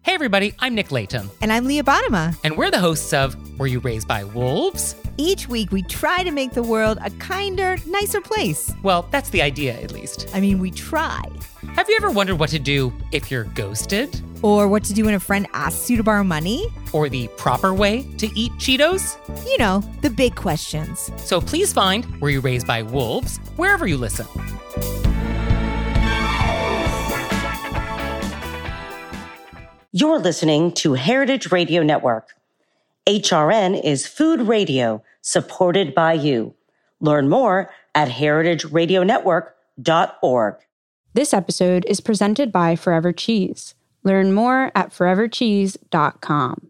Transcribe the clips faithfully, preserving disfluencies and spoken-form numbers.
Hey everybody, I'm Nick Layton. And I'm Leah Bottima. And we're the hosts of Were You Raised by Wolves? Each week we try to make the world a kinder, nicer place. Well, that's the idea, at least. I mean, we try. Have you ever wondered what to do if you're ghosted? Or what to do when a friend asks you to borrow money? Or the proper way to eat Cheetos? You know, the big questions. So please find Were You Raised by Wolves wherever you listen. You're listening to Heritage Radio Network. H R N is food radio supported by you. Learn more at heritage radio network dot org. This episode is presented by Forever Cheese. Learn more at forever cheese dot com.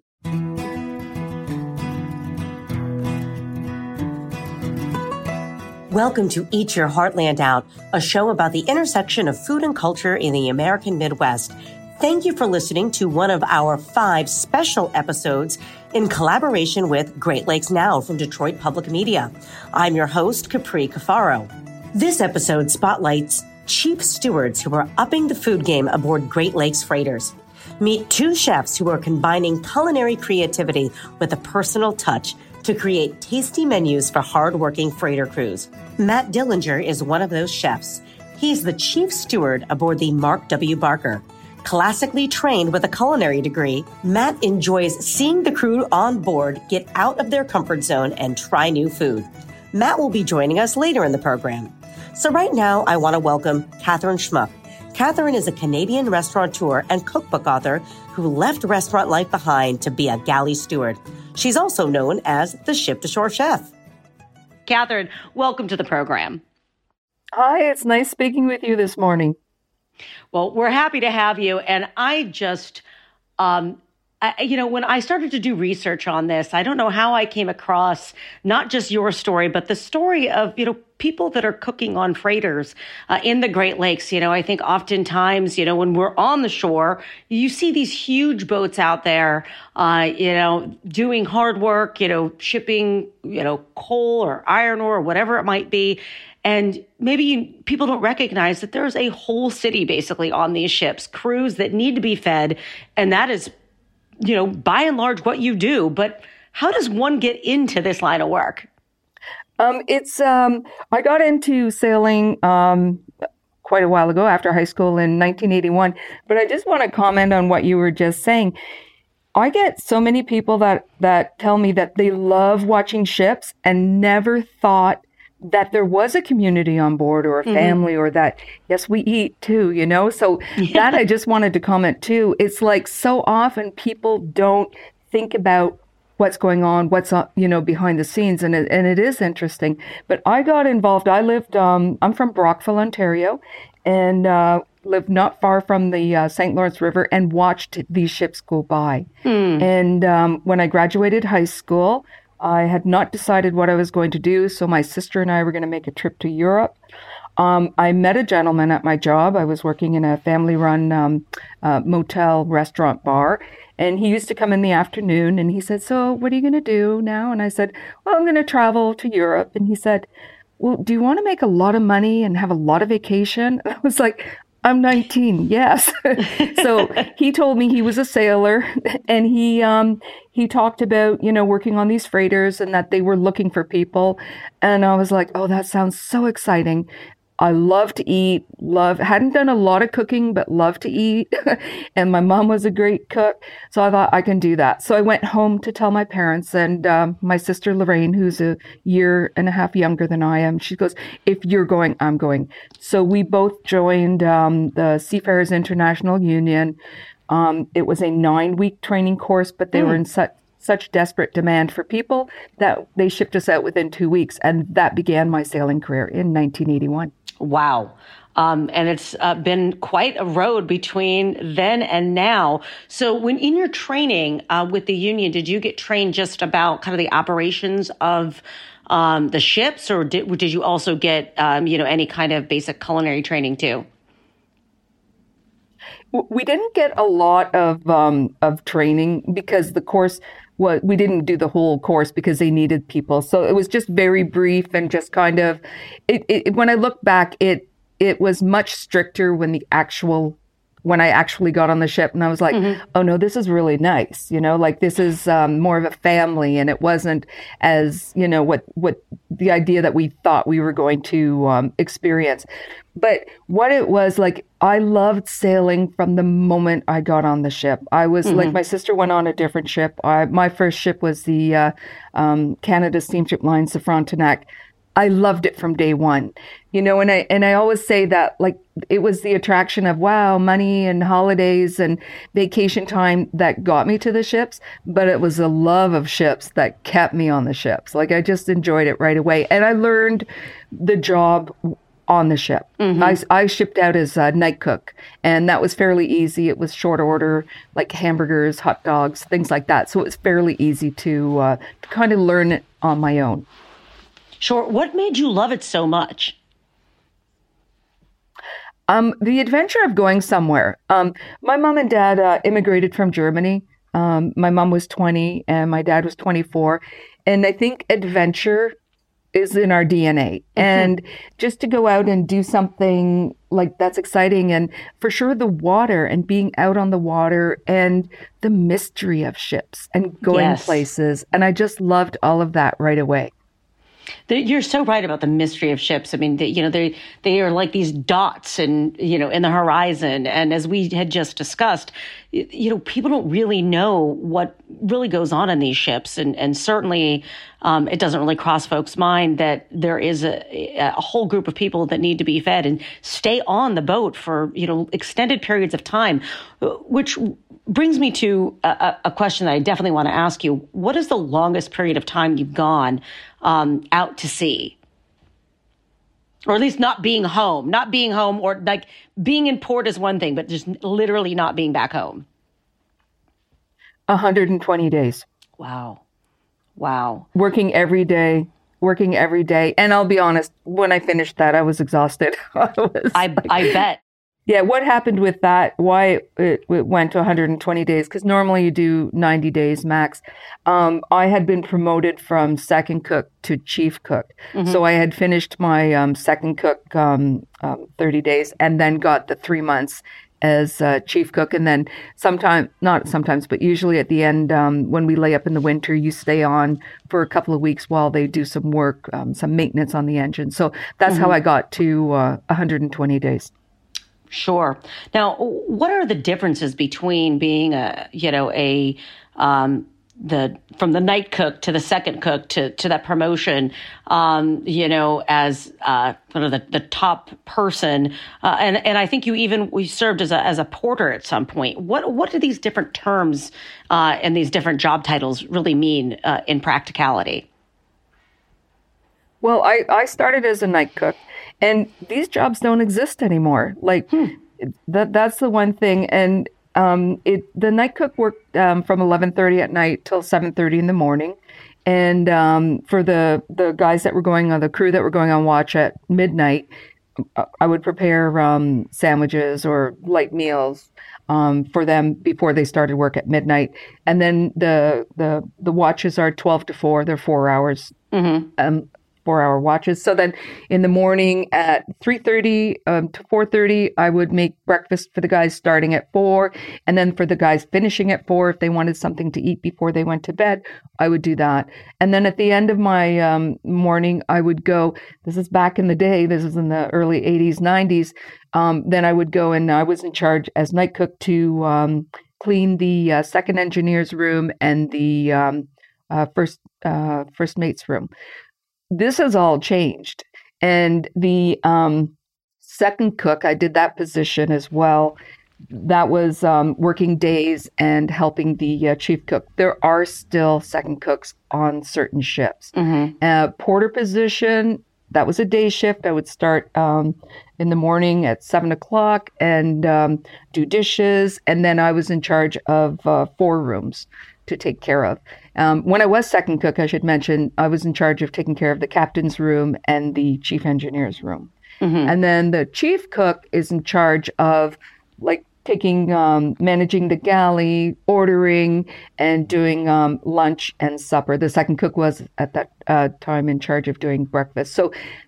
Welcome to Eat Your Heartland Out, a show about the intersection of food and culture in the American Midwest. Thank you for listening to one of our five special episodes in collaboration with Great Lakes Now from Detroit Public Media. I'm your host, Capri Cafaro. This episode spotlights chief stewards who are upping the food game aboard Great Lakes freighters. Meet two chefs who are combining culinary creativity with a personal touch to create tasty menus for hardworking freighter crews. Matt Dillinger is one of those chefs. He's the chief steward aboard the Mark W. Barker. Classically trained with a culinary degree, Matt enjoys seeing the crew on board get out of their comfort zone and try new food. Matt will be joining us later in the program. So right now, I want to welcome Catherine Schmuck. Catherine is a Canadian restaurateur and cookbook author who left restaurant life behind to be a galley steward. She's also known as the Ship-to-Shore Chef. Catherine, welcome to the program. Hi, it's nice speaking with you this morning. Well, we're happy to have you. And I just, um, I, you know, when I started to do research on this, I don't know how I came across not just your story, but the story of, you know, people that are cooking on freighters uh, in the Great Lakes. You know, I think oftentimes, you know, when we're on the shore, you see these huge boats out there, uh, you know, doing hard work, you know, shipping, you know, coal or iron ore or whatever it might be. And maybe you, people don't recognize that there's a whole city basically on these ships, crews that need to be fed. And that is, you know, by and large what you do. But how does one get into this line of work? Um, it's, um, I got into sailing um, quite a while ago after high school in nineteen eighty-one. But I just want to comment on what you were just saying. I get so many people that, that tell me that they love watching ships and never thought that there was a community on board or a family mm-hmm. or that, yes, we eat too, you know? So yeah. that I just wanted to comment too. It's like so often people don't think about what's going on, what's, uh, you know, behind the scenes. And it, and it is interesting. But I got involved. I lived, um, I'm from Brockville, Ontario, and uh, lived not far from the uh, Saint Lawrence River and watched these ships go by. Mm. And um, when I graduated high school, I had not decided what I was going to do, so my sister and I were going to make a trip to Europe. Um, I met a gentleman at my job. I was working in a family-run um, uh, motel restaurant bar, and he used to come in the afternoon, and he said, so what are you going to do now? And I said, well, I'm going to travel to Europe. And he said, well, do you want to make a lot of money and have a lot of vacation? And I was like, I'm nineteen, yes. So he told me he was a sailor, and he um, he talked about, you know, working on these freighters and that they were looking for people. And I was like, oh, that sounds so exciting. I love to eat, love, hadn't done a lot of cooking, but love to eat. And my mom was a great cook. So I thought I can do that. So I went home to tell my parents, and um, my sister Lorraine, who's a year and a half younger than I am, she goes, if you're going, I'm going. So we both joined um, the Seafarers International Union. Um, it was a nine week training course, but they mm. were in such such desperate demand for people that they shipped us out within two weeks. And that began my sailing career in nineteen eighty-one. Wow. Um, and it's uh, been quite a road between then and now. So when in your training uh, with the union, did you get trained just about kind of the operations of um, the ships, or did, did you also get, um, you know, any kind of basic culinary training too? We didn't get a lot of um, of training because the course was, we didn't do the whole course because they needed people. So it was just very brief and just kind of, it, it, when I look back, it it was much stricter when the actual when I actually got on the ship, and I was like, mm-hmm. oh no, this is really nice. You know, like this is um, more of a family, and it wasn't as, you know, what, what the idea that we thought we were going to um, experience. But what it was like, I loved sailing from the moment I got on the ship. I was mm-hmm. like, my sister went on a different ship. I, my first ship was the uh, um, Canada Steamship Line, the Frontenac. I loved it from day one, you know, and I, and I always say that, like, it was the attraction of, wow, money and holidays and vacation time that got me to the ships, but it was the love of ships that kept me on the ships. Like, I just enjoyed it right away. And I learned the job on the ship. Mm-hmm. I, I shipped out as a night cook, and that was fairly easy. It was short order, like hamburgers, hot dogs, things like that. So it was fairly easy to, uh, to kind of learn it on my own. Sure. What made you love it so much? Um, the adventure of going somewhere. Um, my mom and dad uh, immigrated from Germany. Um, my mom was twenty and my dad was twenty-four. And I think adventure is in our D N A. Mm-hmm. And just to go out and do something like that's exciting. And for sure, the water and being out on the water and the mystery of ships and going yes. places. And I just loved all of that right away. You're so right about the mystery of ships. I mean, they, you know, they they are like these dots, and you know, in the horizon. And as we had just discussed, you know, people don't really know what really goes on in these ships, and and certainly um, it doesn't really cross folks' mind that there is a, a whole group of people that need to be fed and stay on the boat for, you know, extended periods of time, which brings me to a, a question that I definitely want to ask you. What is the longest period of time you've gone um, out to sea? Or at least not being home, not being home, or like being in port is one thing, but just literally not being back home. one hundred twenty days. Wow. Wow. Working every day, working every day. And I'll be honest, when I finished that, I was exhausted. I, was I, like, I bet. Yeah, what happened with that, why it, it went to one hundred twenty days, because normally you do ninety days max. Um, I had been promoted from second cook to chief cook. Mm-hmm. So I had finished my um, second cook um, um, thirty days and then got the three months as uh, chief cook. And then sometimes, not sometimes, but usually at the end, um, when we lay up in the winter, you stay on for a couple of weeks while they do some work, um, some maintenance on the engine. So that's mm-hmm. how I got to uh, one hundred twenty days. Sure. Now, what are the differences between being a, you know, a, um, the, from the night cook to the second cook to, to that promotion, um, you know, as, uh, sort of the, the top person. Uh, and, and I think you even, we served as a, as a porter at some point. What, what do these different terms, uh, and these different job titles really mean, uh, in practicality? Well, I, I started as a night cook, and these jobs don't exist anymore. Like hmm. that that's the one thing. And um, it the night cook worked um, from eleven thirty at night till seven thirty in the morning. And um, for the, the guys that were going on, the crew that were going on watch at midnight, I would prepare um, sandwiches or light meals um, for them before they started work at midnight. And then the the the watches are twelve to four. They're four hours. Mm-hmm. Um, four-hour watches. So then in the morning at three thirty um, to four thirty, I would make breakfast for the guys starting at four. And then for the guys finishing at four, if they wanted something to eat before they went to bed, I would do that. And then at the end of my um, morning, I would go, this is back in the day, this is in the early eighties, nineties. Um, then I would go and I was in charge as night cook to um, clean the uh, second engineer's room and the um, uh, first uh, first mate's room. This has all changed. And the um, second cook, I did that position as well. That was um, working days and helping the uh, chief cook. There are still second cooks on certain ships. Mm-hmm. Uh, porter position, that was a day shift. I would start um, in the morning at seven o'clock and um, do dishes. And then I was in charge of uh, four rooms to take care of. Um, when I was second cook, I should mention, I was in charge of taking care of the captain's room and the chief engineer's room. Mm-hmm. And then the chief cook is in charge of like taking, um, managing the galley, ordering, and doing um, lunch and supper. The second cook was at that uh, time in charge of doing breakfast. So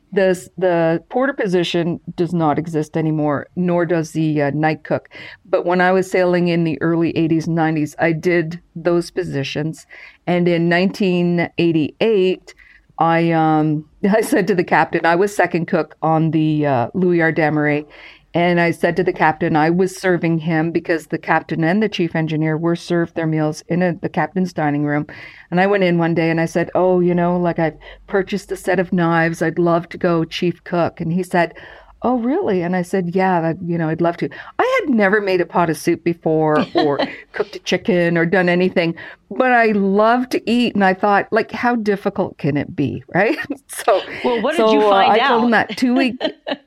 the the porter position does not exist anymore, nor does the uh, night cook. But when I was sailing in the early eighties and nineties, I did those positions. And in nineteen eighty-eight, I um, I said to the captain, I was second cook on the uh, Louis R. Desmarais, and I said to the captain, I was serving him because the captain and the chief engineer were served their meals in a, the captain's dining room. And I went in one day and I said, oh, you know, like I've purchased a set of knives. I'd love to go chief cook. And he said, oh, really? And I said, yeah, that, you know, I'd love to. I had never made a pot of soup before or cooked a chicken or done anything, but I love to eat. And I thought, like, how difficult can it be? Right. So, well, what did so, you find uh, I out? I told him that two weeks.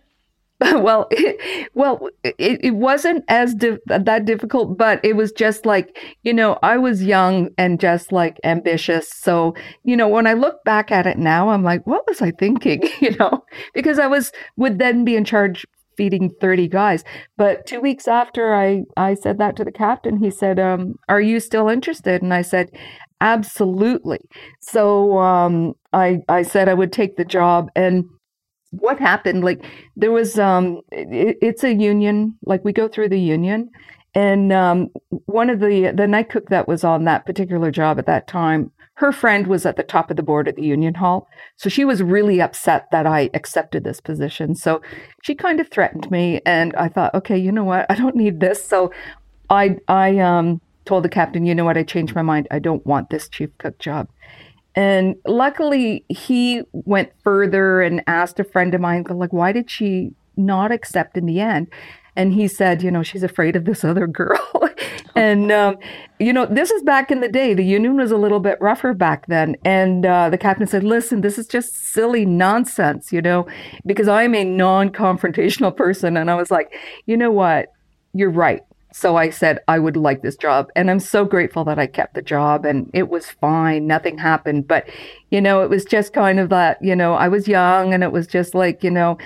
Well, it, well, it, it wasn't as di- that difficult, but it was just like, you know, I was young and just like ambitious. So, you know, when I look back at it now, I'm like, what was I thinking? You know, because I was would then be in charge feeding thirty guys. But two weeks after I, I said that to the captain, he said, um, are you still interested? And I said, absolutely. So um, I, I said I would take the job. And what happened, like there was, um, it, it's a union, like we go through the union. And um, one of the, the night cook that was on that particular job at that time, her friend was at the top of the board at the union hall. So she was really upset that I accepted this position. So she kind of threatened me. And I thought, okay, you know what? I don't need this. So I, I um, told the captain, you know what? I changed my mind. I don't want this chief cook job. And luckily, he went further and asked a friend of mine, like, why did she not accept in the end? And he said, you know, she's afraid of this other girl. And, um, you know, this is back in the day. The union was a little bit rougher back then. And uh, the captain said, listen, this is just silly nonsense, you know, because I'm a non-confrontational person. And I was like, you know what? You're right. So I said, I would like this job. And I'm so grateful that I kept the job, and it was fine. Nothing happened. But, you know, it was just kind of that, you know, I was young and it was just like, you know,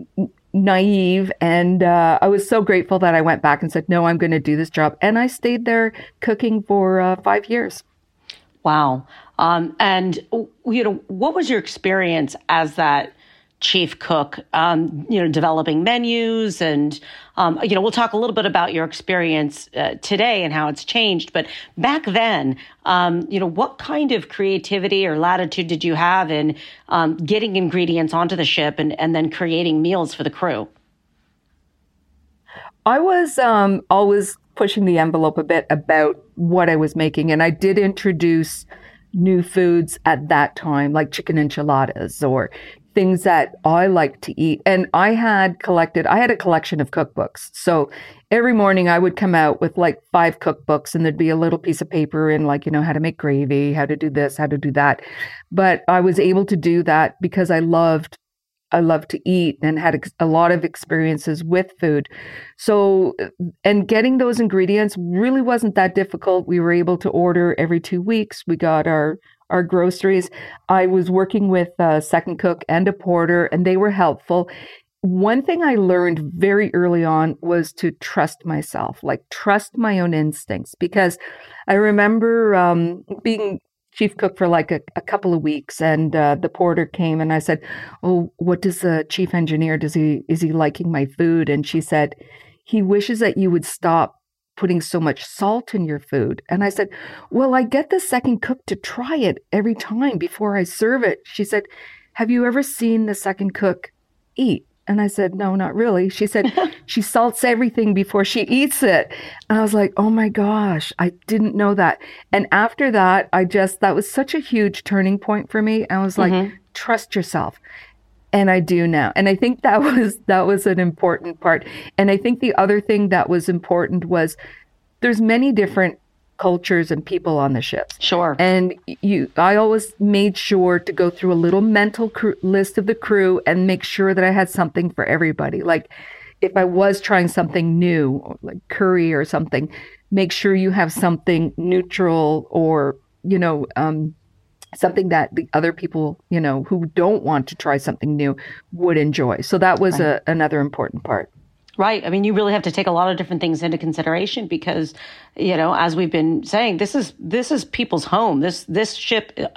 naive. And uh, I was so grateful that I went back and said, no, I'm going to do this job. And I stayed there cooking for uh, five years. Wow. Um, and, you know, what was your experience as that chief cook, um, you know, developing menus and, um, you know, we'll talk a little bit about your experience uh, today and how it's changed. But back then, um, you know, what kind of creativity or latitude did you have in um, getting ingredients onto the ship and, and then creating meals for the crew? I was um, always pushing the envelope a bit about what I was making. And I did introduce new foods at that time, like chicken enchiladas or things that I like to eat. And I had collected, I had a collection of cookbooks. So every morning I would come out with like five cookbooks, and there'd be a little piece of paper in like, you know, how to make gravy, how to do this, how to do that. But I was able to do that because I loved I loved to eat and had a lot of experiences with food. So, and getting those ingredients really wasn't that difficult. We were able to order every two weeks. We got our, our groceries. I was working with a second cook and a porter, and they were helpful. One thing I learned very early on was to trust myself, like trust my own instincts, because I remember um, being chief cook for like a, a couple of weeks, and uh, the porter came and I said, oh, what does the chief engineer, does he, is he liking my food? And she said, he wishes that you would stop putting so much salt in your food. And I said, well, I get the second cook to try it every time before I serve it. She said, have you ever seen the second cook eat? And I said, no, not really. She said, she salts everything before she eats it. And I was like, oh my gosh, I didn't know that. And after that, I just, that was such a huge turning point for me. I was like, mm-hmm. trust yourself. And I do now. And I think that was, that was an important part. And I think the other thing that was important was there's many different cultures and people on the ships. Sure. And you, I always made sure to go through a little mental cr- list of the crew and make sure that I had something for everybody. Like if I was trying something new, like curry or something, make sure you have something neutral or, you know, um, something that the other people, you know, who don't want to try something new would enjoy. So that was right. a, another important part. Right. I mean, you really have to take a lot of different things into consideration because, you know, as we've been saying, this is this is people's home. This this ship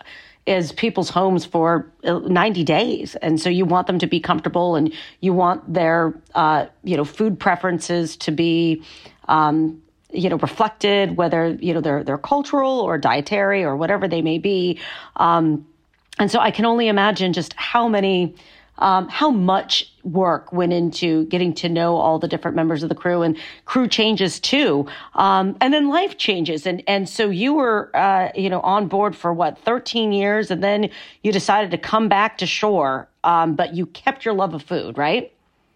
is people's homes for ninety days. And so you want them to be comfortable, and you want their, uh, you know, food preferences to be, um, you know, reflected, whether, you know, they're, they're cultural or dietary or whatever they may be. Um, and so I can only imagine just how many, um, how much work went into getting to know all the different members of the crew, and crew changes too. Um, and then life changes. And, and so you were, uh, you know, on board for what, thirteen years, and then you decided to come back to shore. Um, but you kept your love of food, right?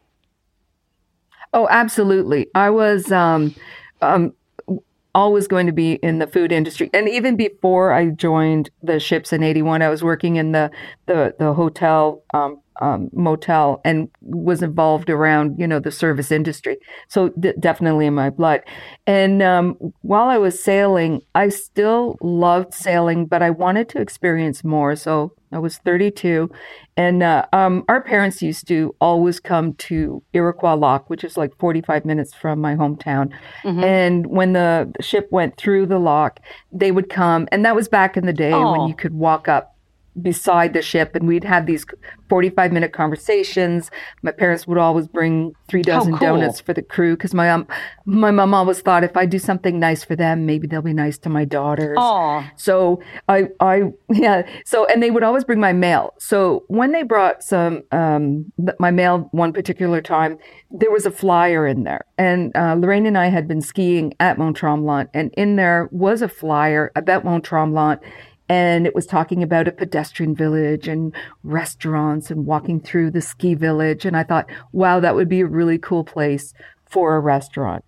Oh, absolutely. I was, um, um, always going to be in the food industry. And even before I joined the ships in eighty-one, I was working in the, the, the hotel, um, um, motel, and was involved around, you know, the service industry. So d- definitely in my blood. And, um, while I was sailing, I still loved sailing, but I wanted to experience more. So I was thirty-two, and, uh, um, our parents used to always come to Iroquois Lock, which is like forty-five minutes from my hometown. Mm-hmm. And when the ship went through the lock, they would come, and that was back in the day oh. when you could walk up beside the ship, and we'd have these forty-five minute conversations. My parents would always bring three dozen oh, cool. donuts for the crew, because my um, my mom always thought if I do something nice for them, maybe they'll be nice to my daughters. Aww. So I, I, yeah. So, and they would always bring my mail. So when they brought some, um, my mail one particular time, there was a flyer in there, and uh, Lorraine and I had been skiing at Mont Tremblant, and in there was a flyer about Mont Tremblant. And it was talking about a pedestrian village and restaurants and walking through the ski village. And I thought, wow, that would be a really cool place for a restaurant.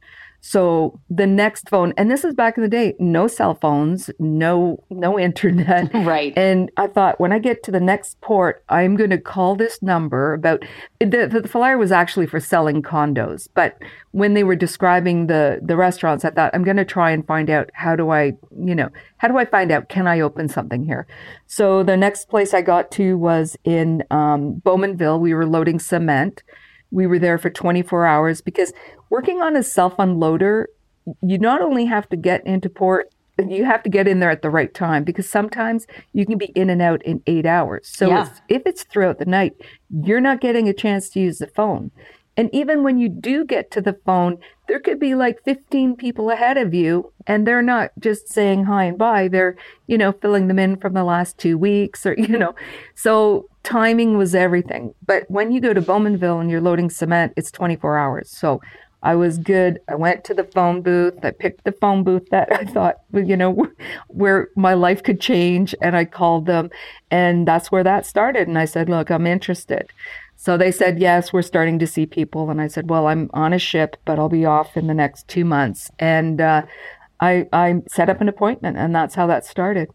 So the next phone, and this is back in the day, no cell phones, no no internet. Right. And I thought, when I get to the next port, I'm going to call this number about, the, the flyer was actually for selling condos. But when they were describing the, the restaurants, I thought, I'm going to try and find out, how do I, you know, how do I find out, can I open something here? So the next place I got to was in um, Bowmanville. We were loading cement. We were there for twenty-four hours, because working on a self-unloader, you not only have to get into port, you have to get in there at the right time, because sometimes you can be in and out in eight hours. So yeah. it's, if it's throughout the night, you're not getting a chance to use the phone. And even when you do get to the phone, there could be like fifteen people ahead of you, and they're not just saying hi and bye. They're, you know, filling them in from the last two weeks or, you know, so timing was everything. But when you go to Bowmanville and you're loading cement, it's twenty-four hours. So I was good. I went to the phone booth. I picked the phone booth that I thought, you know, where my life could change. And I called them, and that's where that started. And I said, look, I'm interested. So they said, yes, we're starting to see people. And I said, well, I'm on a ship, but I'll be off in the next two months. And uh, I, I set up an appointment, and that's how that started.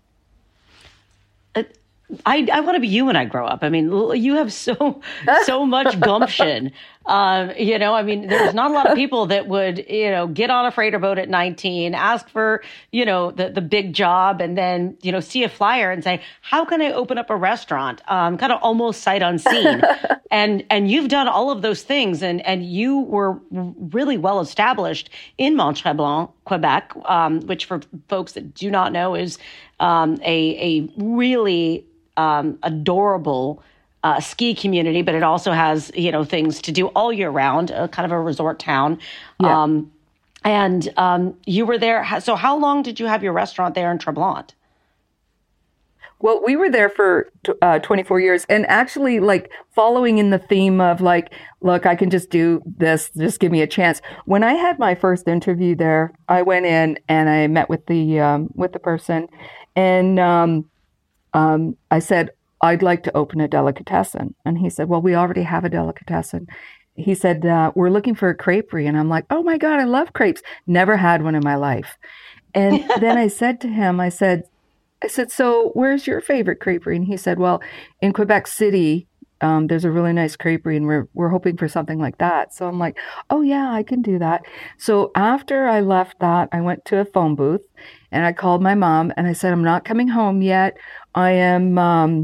I, I want to be you when I grow up. I mean, you have so, so much gumption. Um, you know, I mean, there's not a lot of people that would, you know, get on a freighter boat at nineteen, ask for, you know, the, the big job, and then, you know, see a flyer and say, how can I open up a restaurant? Um, kind of almost sight unseen. and, and you've done all of those things, and, and you were really well established in Mont Tremblant, Quebec, um, which for folks that do not know is, um, a, a really, Um, adorable uh, ski community, but it also has, you know, things to do all year round, uh, kind of a resort town. Yeah. Um, and um, you were there. So how long did you have your restaurant there in Tremblant? Well, we were there for uh, twenty-four years, and actually, like, following in the theme of like, look, I can just do this, just give me a chance. When I had my first interview there, I went in and I met with the um, with the person, and um, Um, I said, I'd like to open a delicatessen. And he said, well, we already have a delicatessen. He said, uh, we're looking for a creperie. And I'm like, oh my God, I love crepes. Never had one in my life. And then I said to him, I said, I said, so where's your favorite creperie? And he said, well, in Quebec City, um, there's a really nice creperie, and we're, we're hoping for something like that. So I'm like, oh yeah, I can do that. So after I left that, I went to a phone booth, and I called my mom, and I said, I'm not coming home yet. I am, um,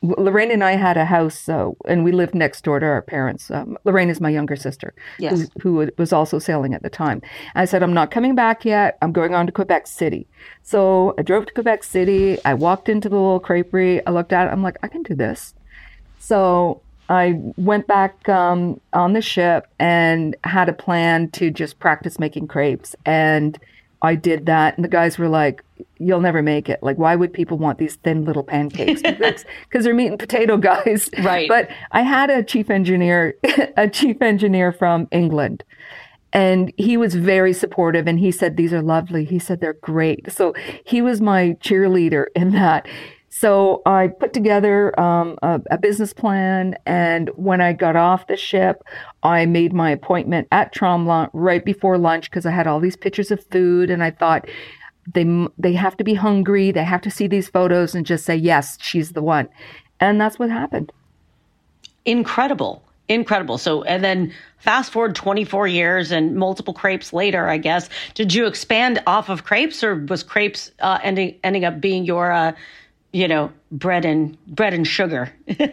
Lorraine and I had a house, uh, and we lived next door to our parents. Um, Lorraine is my younger sister, Yes. who, who was also sailing at the time. I said, I'm not coming back yet. I'm going on to Quebec City. So I drove to Quebec City. I walked into the little creperie. I looked at it. I'm like, I can do this. So I went back um, on the ship and had a plan to just practice making crepes. And I did that. And the guys were like, you'll never make it. Like, why would people want these thin little pancakes? Because they're meat and potato guys. Right. But I had a chief engineer, a chief engineer from England. And he was very supportive. And he said, these are lovely. He said, they're great. So he was my cheerleader in that. So I put together um, a, a business plan, and when I got off the ship, I made my appointment at Tremblant right before lunch because I had all these pictures of food, and I thought they they have to be hungry, they have to see these photos and just say, yes, she's the one. And that's what happened. Incredible. Incredible. So, and then fast forward twenty-four years and multiple crepes later, I guess, did you expand off of crepes, or was crepes uh, ending ending up being your uh, you know, bread and bread and sugar?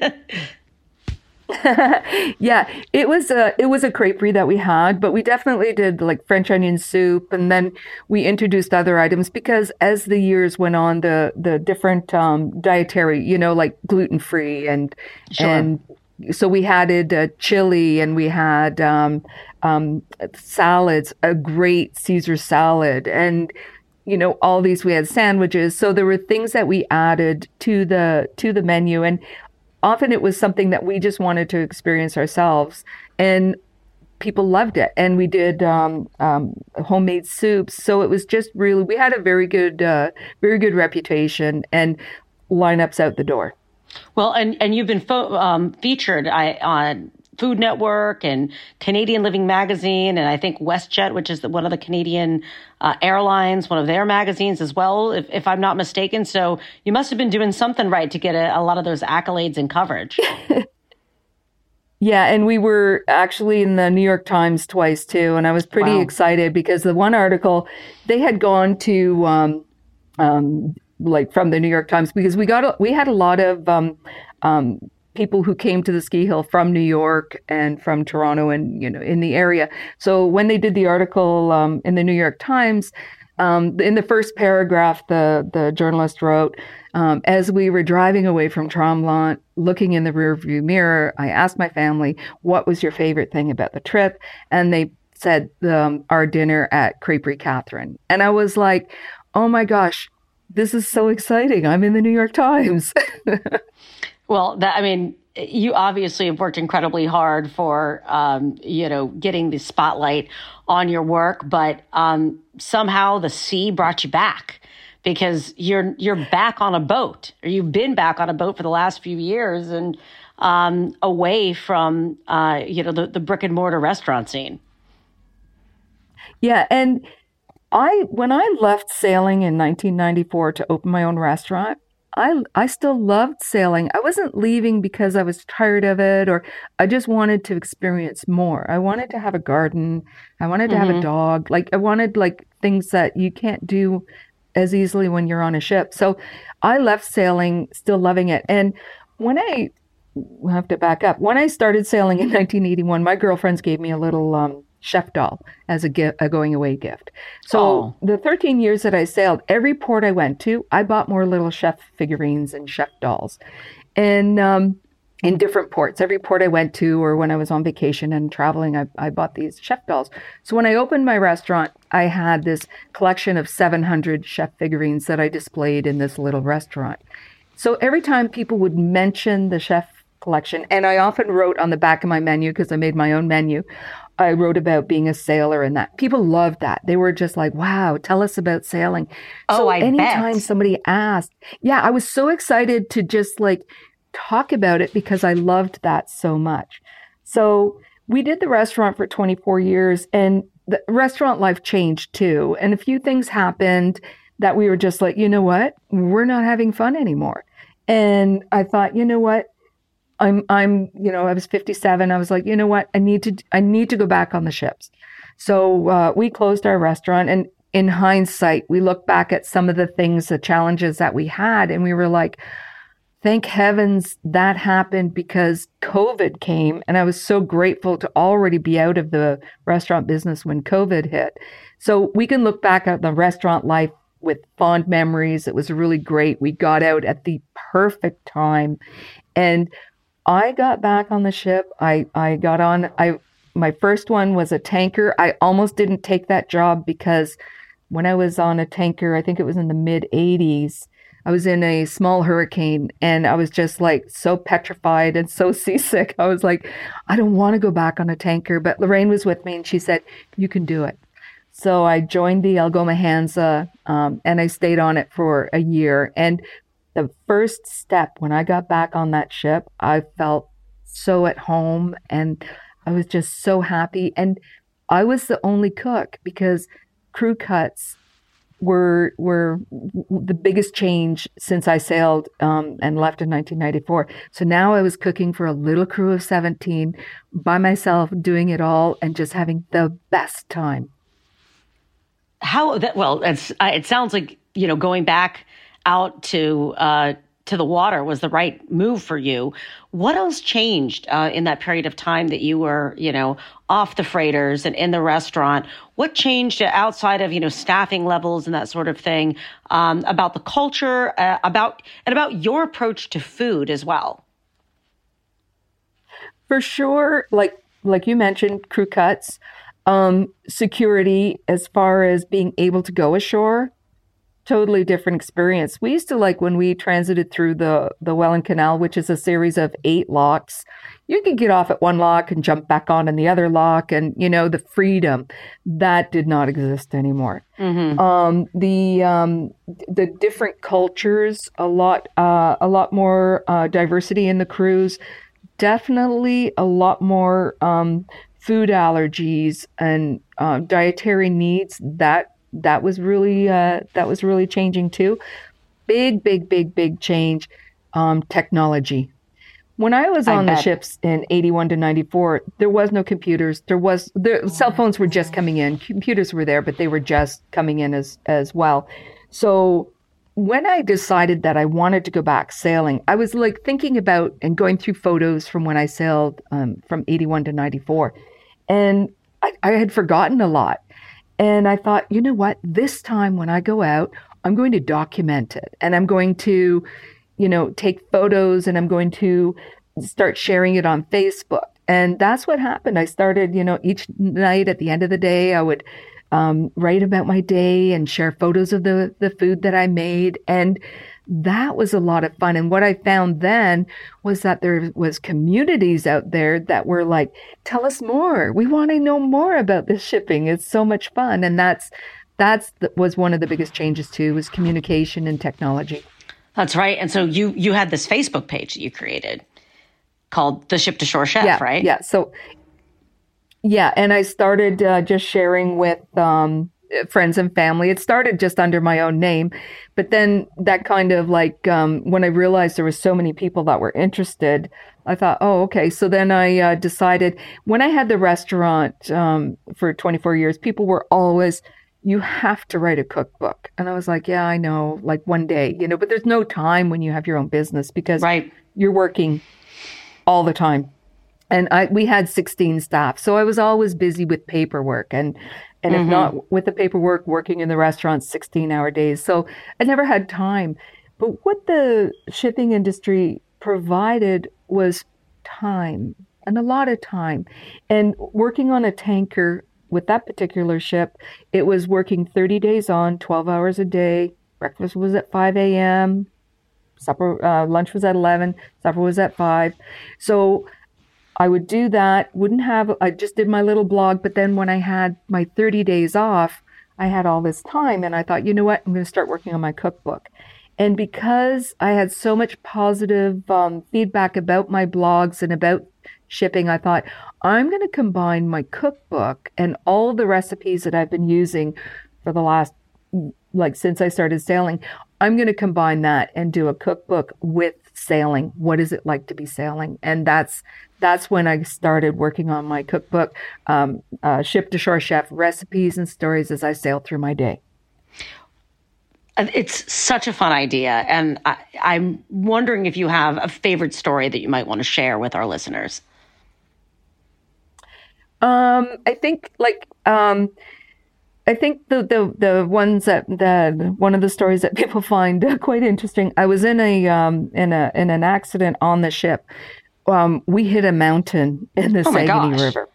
Yeah, it was a it was a creperie that we had, but we definitely did like French onion soup, and then we introduced other items because as the years went on, the the different um, dietary, you know, like gluten free and Sure. and so we added uh, chili, and we had um, um, salads, a great Caesar salad, and you know, all these, we had sandwiches. So there were things that we added to the, to the menu. And often it was something that we just wanted to experience ourselves, and people loved it. And we did um, um, homemade soups. So it was just really, we had a very good, uh, very good reputation and lineups out the door. Well, and, and you've been fo- um, featured I, on Food Network and Canadian Living Magazine, and I think WestJet, which is the, one of the Canadian uh, airlines, one of their magazines as well, if, if I'm not mistaken. So you must have been doing something right to get a, a lot of those accolades and coverage. Yeah, and we were actually in the New York Times twice too, and I was pretty Wow. excited because the one article, they had gone to um, um, like from the New York Times, because we got a, we had a lot of um, um, people who came to the ski hill from New York and from Toronto and, you know, in the area. So when they did the article um, in the New York Times, um, in the first paragraph, the, the journalist wrote, um, as we were driving away from Tremblant, looking in the rearview mirror, I asked my family, what was your favorite thing about the trip? And they said, um, our dinner at Creperie Catherine. And I was like, oh my gosh, this is so exciting. I'm in the New York Times. Well, that, I mean, you obviously have worked incredibly hard for, um, you know, getting the spotlight on your work, but um, somehow the sea brought you back, because you're you're back on a boat, or you've been back on a boat for the last few years, and um, away from, uh, you know, the, the brick and mortar restaurant scene. Yeah, and I when I left sailing in nineteen ninety-four to open my own restaurant, I I still loved sailing. I wasn't leaving because I was tired of it, or I just wanted to experience more. I wanted to have a garden. I wanted to Mm-hmm. have a dog. Like I wanted like things that you can't do as easily when you're on a ship. So I left sailing still loving it. And when I we'll have to back up. When I started sailing in nineteen eighty-one, my girlfriends gave me a little um, chef doll as a, gift, a going away gift. So Oh. the thirteen years that I sailed, every port I went to, I bought more little chef figurines and chef dolls. And um, in different ports, every port I went to, or when I was on vacation and traveling, I, I bought these chef dolls. So when I opened my restaurant, I had this collection of seven hundred chef figurines that I displayed in this little restaurant. So every time people would mention the chef collection, and I often wrote on the back of my menu, because I made my own menu, I wrote about being a sailor, and that people loved that. They were just like, wow, tell us about sailing. Oh, so I anytime bet. somebody asked, yeah, I was so excited to just like talk about it because I loved that so much. So we did the restaurant for twenty-four years, and the restaurant life changed too. And a few things happened that we were just like, you know what? We're not having fun anymore. And I thought, you know what? I'm, I'm, you know, I was fifty-seven. I was like, you know what? I need to, I need to go back on the ships. So uh, we closed our restaurant, and in hindsight, we look back at some of the things, the challenges that we had, and we were like, thank heavens that happened because COVID came, and I was so grateful to already be out of the restaurant business when COVID hit. So we can look back at the restaurant life with fond memories. It was really great. We got out at the perfect time. And I got back on the ship. I, I got on, I my first one was a tanker. I almost didn't take that job because when I was on a tanker, I think it was in the mid eighties, I was in a small hurricane and I was just like so petrified and so seasick. I was like, I don't want to go back on a tanker. But Lorraine was with me and she said, you can do it. So I joined the Algoma Hansa um, and I stayed on it for a year. And the first step when I got back on that ship, I felt so at home and I was just so happy. And I was the only cook because crew cuts were were the biggest change since I sailed um, and left in nineteen ninety-four. So now I was cooking for a little crew of seventeen by myself, doing it all and just having the best time. How that? Well, it's, uh, it sounds like, you know, going back out to uh, to the water was the right move for you. What else changed uh, in that period of time that you were, you know, off the freighters and in the restaurant? What changed outside of, you know, staffing levels and that sort of thing, um, about the culture, uh, about and about your approach to food as well? For sure, like like you mentioned, crew cuts, um, security as far as being able to go ashore. Totally different experience. We used to, like, when we transited through the, the Welland Canal, which is a series of eight locks, you could get off at one lock and jump back on in the other lock. And, you know, the freedom that did not exist anymore. Mm-hmm. Um, the, um, the different cultures, a lot, uh, a lot more uh, diversity in the crews, definitely a lot more um, food allergies and uh, dietary needs. That That was really uh, that was really changing too. Big, big, big, big change. Um, technology. When I was on I the ships in eighty-one to ninety-four, there was no computers. There was the cell phones were just coming in. Computers were there, but they were just coming in as as well. So when I decided that I wanted to go back sailing, I was like thinking about and going through photos from when I sailed um, from eighty-one to ninety-four, and I, I had forgotten a lot. And I thought, you know what, this time when I go out, I'm going to document it and I'm going to, you know, take photos and I'm going to start sharing it on Facebook. And that's what happened. I started, you know, each night at the end of the day, I would um, write about my day and share photos of the, the food that I made. And that was a lot of fun. And what I found then was that there was communities out there that were like, tell us more. We want to know more about this shipping. It's so much fun. And that's, that's the, was one of the biggest changes too, was communication and technology. That's right. And so you, you had this Facebook page that you created called The Ship to Shore Chef, yeah, right? Yeah. So, yeah. And I started uh, just sharing with, um, friends and family. It started just under my own name, but then that kind of like, um, when I realized there were so many people that were interested, I thought, oh, okay. So then I uh, decided when I had the restaurant um, for twenty-four years, people were always, you have to write a cookbook. And I was like, yeah, I know, like one day, you know, but there's no time when you have your own business because right. you're working all the time. And I, we had sixteen staff. So I was always busy with paperwork and, and mm-hmm. if not with the paperwork, working in the restaurant sixteen hour days. So I never had time. But what the shipping industry provided was time and a lot of time. And working on a tanker with that particular ship, it was working thirty days on, twelve hours a day. Breakfast was at five a.m. Supper, uh, lunch was at eleven. Supper was at five. So I would do that, wouldn't have, I just did my little blog, but then when I had my thirty days off, I had all this time and I thought, you know what, I'm going to start working on my cookbook. And because I had so much positive um, feedback about my blogs and about shipping, I thought, I'm going to combine my cookbook and all the recipes that I've been using for the last, like since I started sailing, I'm going to combine that and do a cookbook with sailing. What is it like to be sailing? And that's that's when I started working on my cookbook, um, uh, Ship to Shore Chef, recipes and stories as I sailed through my day. It's such a fun idea. And I, I'm wondering if you have a favorite story that you might want to share with our listeners. Um, I think like, um, I think the, the, the ones that, that one of the stories that people find quite interesting. I was in a, um, in a, in an accident on the ship. Um, we hit a mountain in the Oh my Saguenay gosh. River.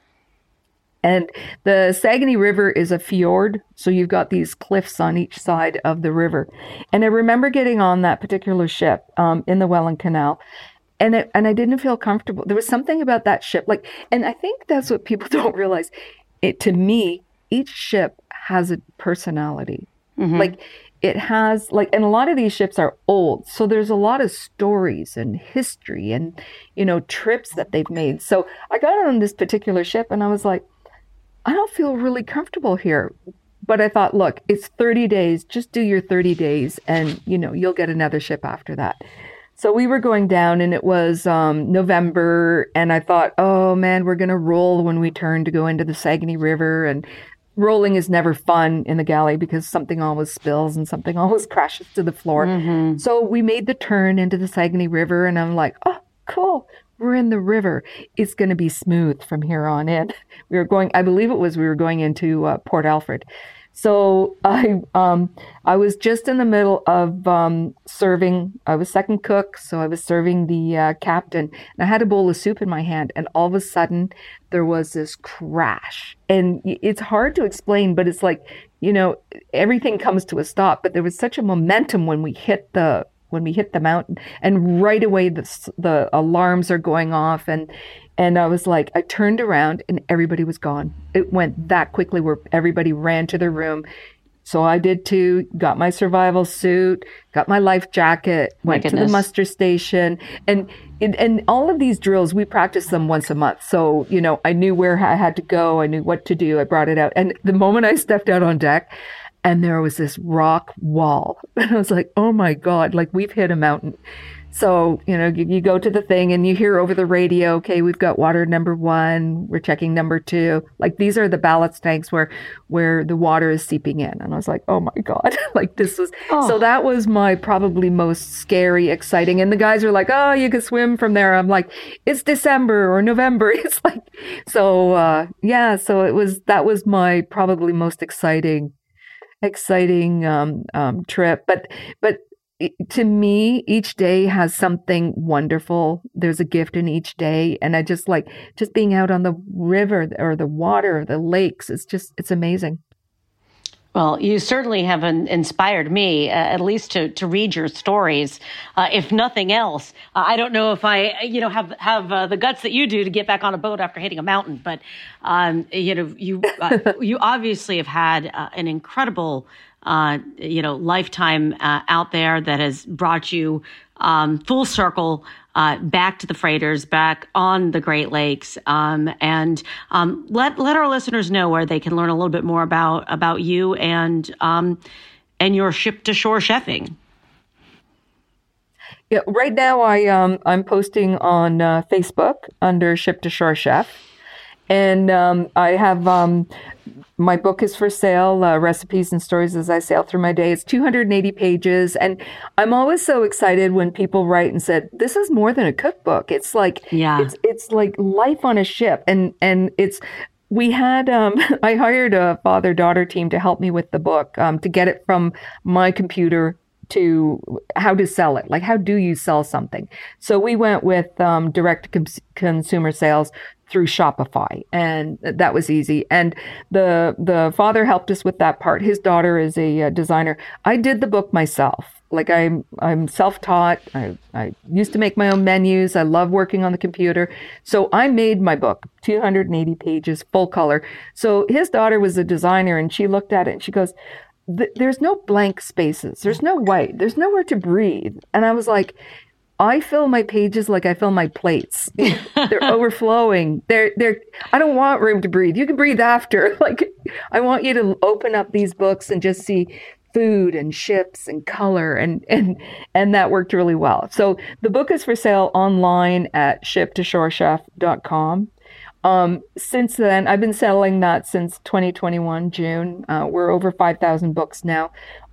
And the Saguenay River is a fjord. So you've got these cliffs on each side of the river. And I remember getting on that particular ship, um, in the Welland Canal. And it, and I didn't feel comfortable. There was something about that ship. Like, and I think that's what people don't realize. It, to me, each ship has a personality. Mm-hmm. Like it has like, and a lot of these ships are old. So there's a lot of stories and history and, you know, trips that they've made. So I got on this particular ship and I was like, I don't feel really comfortable here. But I thought, look, it's thirty days. Just do your thirty days and, you know, you'll get another ship after that. So we were going down and it was um, November. And I thought, oh, man, we're going to roll when we turn to go into the Saguenay River. And rolling is never fun in the galley because something always spills and something always crashes to the floor. Mm-hmm. So we made the turn into the Saguenay River. And I'm like, oh, cool. We're in the river. It's going to be smooth from here on in. We were going, I believe it was, we were going into uh, Port Alfred. So I um, I was just in the middle of um, serving. I was second cook, so I was serving the uh, captain. And I had a bowl of soup in my hand. And all of a sudden, there was this crash. And it's hard to explain, but it's like, you know, everything comes to a stop. But there was such a momentum when we hit the when we hit the mountain, and right away the the alarms are going off, and and I was like, I turned around and everybody was gone. It went that quickly where everybody ran to their room. So I did too. Got my survival suit, got my life jacket, went to the muster station, and and and all of these drills we practiced them once a month. So you know, I knew where I had to go, I knew what to do. I brought it out, and the moment I stepped out on deck, and there was this rock wall. And I was like, oh my God, like we've hit a mountain. So, you know, you, you go to the thing and you hear over the radio, okay, we've got water number one, we're checking number two. Like these are the ballast tanks where where the water is seeping in. And I was like, oh my God, like this was, oh. So that was my probably most scary, exciting. And the guys are like, oh, you can swim from there. I'm like, it's December or November. It's like, so uh, yeah, so it was, that was my probably most exciting exciting um, um, trip. But, but to me, each day has something wonderful. There's a gift in each day. And I just like, just being out on the river or the water, the lakes, it's just, it's amazing. Well, you certainly have inspired me, uh, at least to, to read your stories. Uh, if nothing else, uh, I don't know if I, you know, have have uh, the guts that you do to get back on a boat after hitting a mountain. But um, you know, you uh, you obviously have had uh, an incredible, uh, you know, lifetime uh, out there that has brought you um, full circle. Uh, back to the freighters, back on the Great Lakes, um, and um, let let our listeners know where they can learn a little bit more about about you and um, and your ship to shore chefing. Yeah, right now I um I'm posting on uh, Facebook under Ship to Shore Chef, and um, I have um. My book is for sale, uh, Recipes and Stories as I Sail Through My Day. It's two hundred eighty pages. And I'm always so excited when people write and said, this is more than a cookbook. It's like, yeah. it's, it's like life on a ship. And, and it's, we had, um, I hired a father-daughter team to help me with the book, um, to get it from my computer to how to sell it. Like, how do you sell something? So we went with um, direct cons- consumer sales through Shopify, and that was easy. And the the father helped us with that part. His daughter is a, a designer. I did the book myself. Like I'm I'm self-taught. I, I used to make my own menus. I love working on the computer. So I made my book, two hundred eighty pages, full color. So his daughter was a designer, and she looked at it and she goes, there's no blank spaces. There's no white. There's nowhere to breathe. And I was like, I fill my pages like I fill my plates. They're overflowing. They're, they're, I don't want room to breathe. You can breathe after. Like, I want you to open up these books and just see food and ships and color. And, and, and that worked really well. So the book is for sale online at ship to shore chef dot com. Um, since then, I've been selling that since twenty twenty-one, June. Uh, we're over five thousand books now.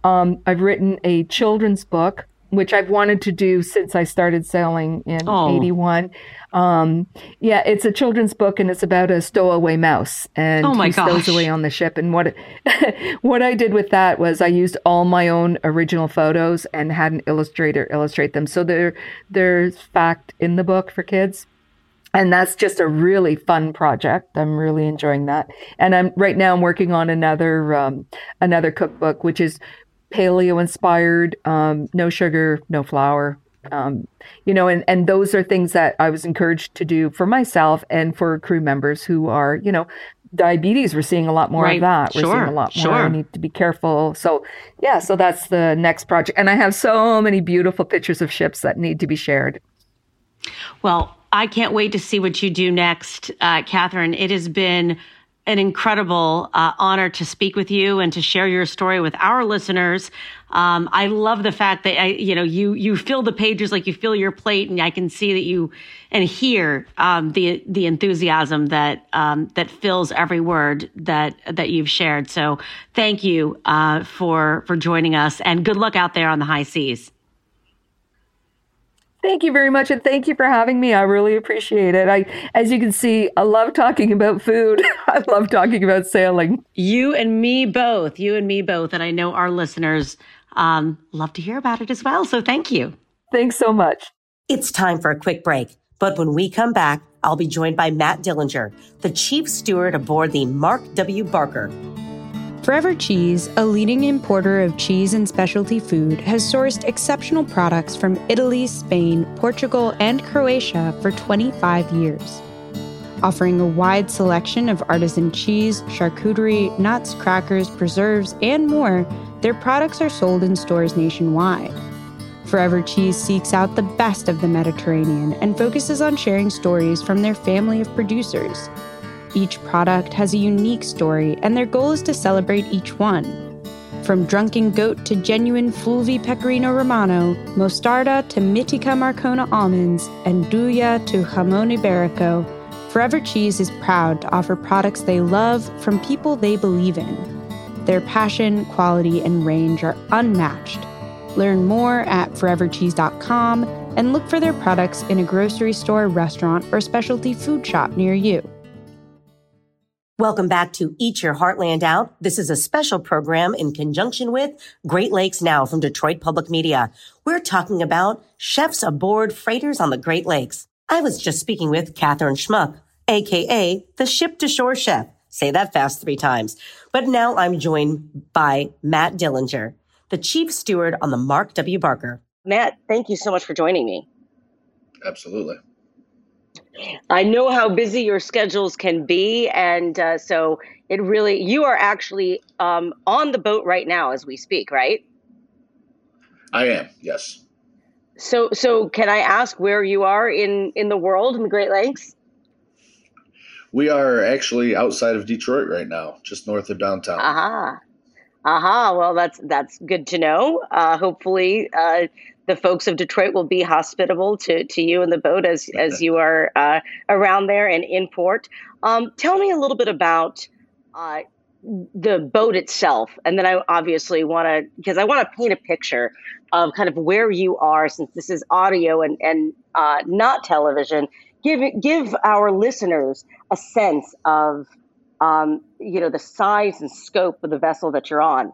Um, I've written a children's book, which I've wanted to do since I started sailing in Oh. eighty-one. Um, yeah, it's a children's book, and it's about a stowaway mouse, and Oh my he stows gosh. away on the ship. And what what I did with that was I used all my own original photos and had an illustrator illustrate them. So there there's fact in the book for kids. And that's just a really fun project. I'm really enjoying that. And I'm right now I'm working on another um, another cookbook, which is paleo inspired, um, no sugar, no flour. Um, you know, and, and those are things that I was encouraged to do for myself and for crew members who are, you know, diabetes. We're seeing a lot more Right. of that. We're Sure. seeing a lot more. Sure. We need to be careful. So yeah, so that's the next project. And I have so many beautiful pictures of ships that need to be shared. Well, I can't wait to see what you do next, uh, Catherine. It has been an incredible uh, honor to speak with you and to share your story with our listeners. Um, I love the fact that I, you know you you fill the pages like you fill your plate, and I can see that you and hear um, the the enthusiasm that um, that fills every word that that you've shared. So, thank you uh, for for joining us, and good luck out there on the high seas. Thank you very much, and thank you for having me. I really appreciate it. I, as you can see, I love talking about food. I love talking about sailing. You and me both. You and me both. And I know our listeners um, love to hear about it as well. So thank you. Thanks so much. It's time for a quick break. But when we come back, I'll be joined by Matt Dillinger, the chief steward aboard the Mark W. Barker. Forever Cheese, a leading importer of cheese and specialty food, has sourced exceptional products from Italy, Spain, Portugal, and Croatia for twenty-five years. Offering a wide selection of artisan cheese, charcuterie, nuts, crackers, preserves, and more, their products are sold in stores nationwide. Forever Cheese seeks out the best of the Mediterranean and focuses on sharing stories from their family of producers. Each product has a unique story, and their goal is to celebrate each one. From Drunken Goat to genuine Fulvi Pecorino Romano, Mostarda to Mitica Marcona almonds, and Duya to Jamon Iberico, Forever Cheese is proud to offer products they love from people they believe in. Their passion, quality, and range are unmatched. Learn more at forever cheese dot com and look for their products in a grocery store, restaurant, or specialty food shop near you. Welcome back to Eat Your Heartland Out. This is a special program in conjunction with Great Lakes Now from Detroit Public Media. We're talking about chefs aboard freighters on the Great Lakes. I was just speaking with Catherine Schmuck, a k a the Ship-to-Shore Chef. Say that fast three times. But now I'm joined by Matt Dillinger, the chief steward on the Mark W. Barker. Matt, thank you so much for joining me. Absolutely. I know how busy your schedules can be. And uh, so it really, you are actually um, on the boat right now as we speak, right? I am, yes. So, so can I ask where you are in, in the world, in the Great Lakes? We are actually outside of Detroit right now, just north of downtown. Aha. Aha. Well, that's that's good to know. Uh, hopefully, uh, the folks of Detroit will be hospitable to, to you in the boat as as you are uh, around there and in port. Um, tell me a little bit about uh, the boat itself, and then I obviously want to, because I want to paint a picture of kind of where you are, since this is audio and and uh, not television. Give give our listeners a sense of um, you know, the size and scope of the vessel that you're on.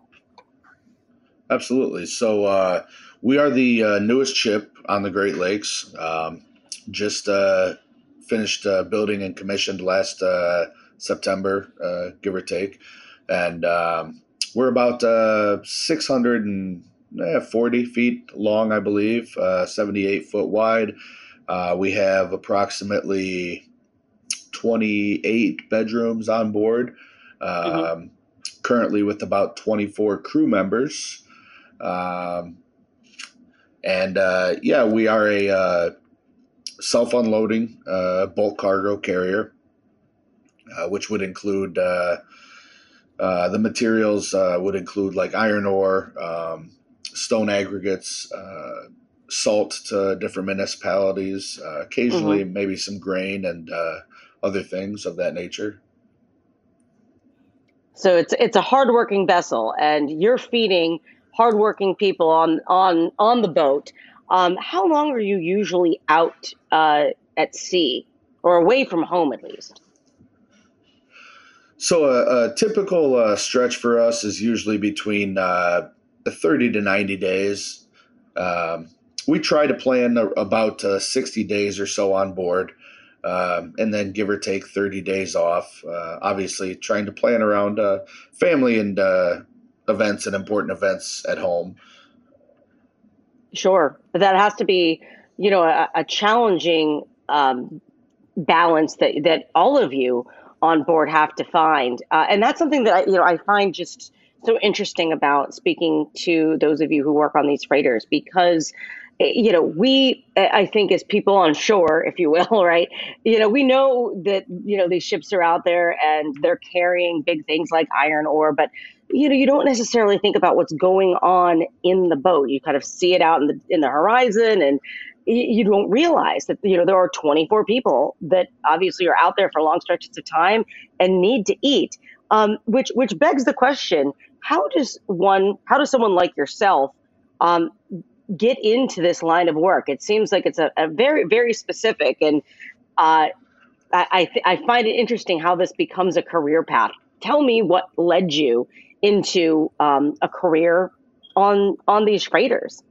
Absolutely. So uh, we are the uh, newest ship on the Great Lakes. Um, just uh, finished uh, building and commissioned last uh, September, uh, give or take. And um, we're about uh, six hundred forty feet long, I believe, uh, seventy-eight foot wide. Uh, we have approximately twenty-eight bedrooms on board, um, mm-hmm. currently with about twenty-four crew members. Um, and uh, yeah, we are a uh, self-unloading uh, bulk cargo carrier, uh, which would include uh, uh, the materials uh, would include like iron ore, um, stone aggregates, uh, salt to different municipalities, uh, occasionally mm-hmm. maybe some grain and uh, other things of that nature. So it's it's a hardworking vessel, and you're feeding hardworking people on on on the boat. Um, how long are you usually out uh, at sea or away from home, at least? So a, a typical uh, stretch for us is usually between uh, thirty to ninety days. Um, we try to plan a, about uh, sixty days or so on board, um, and then give or take thirty days off. Uh, obviously, trying to plan around uh, family and uh, events and important events at home. Sure. That has to be, you know, a, a challenging um, balance that, that all of you on board have to find. Uh, and that's something that, I, you know, I find just so interesting about speaking to those of you who work on these freighters, because, you know, we, I think as people on shore, if you will, right, you know, we know that, you know, these ships are out there and they're carrying big things like iron ore, but you know, you don't necessarily think about what's going on in the boat. You kind of see it out in the in the horizon, and you, you don't realize that, you know, there are twenty-four people that obviously are out there for long stretches of time and need to eat. Um, which which begs the question: How does one, how does someone like yourself um, get into this line of work? It seems like it's a, a very very specific, and uh, I I, th- I find it interesting how this becomes a career path. Tell me what led you into um, a career on on these freighters.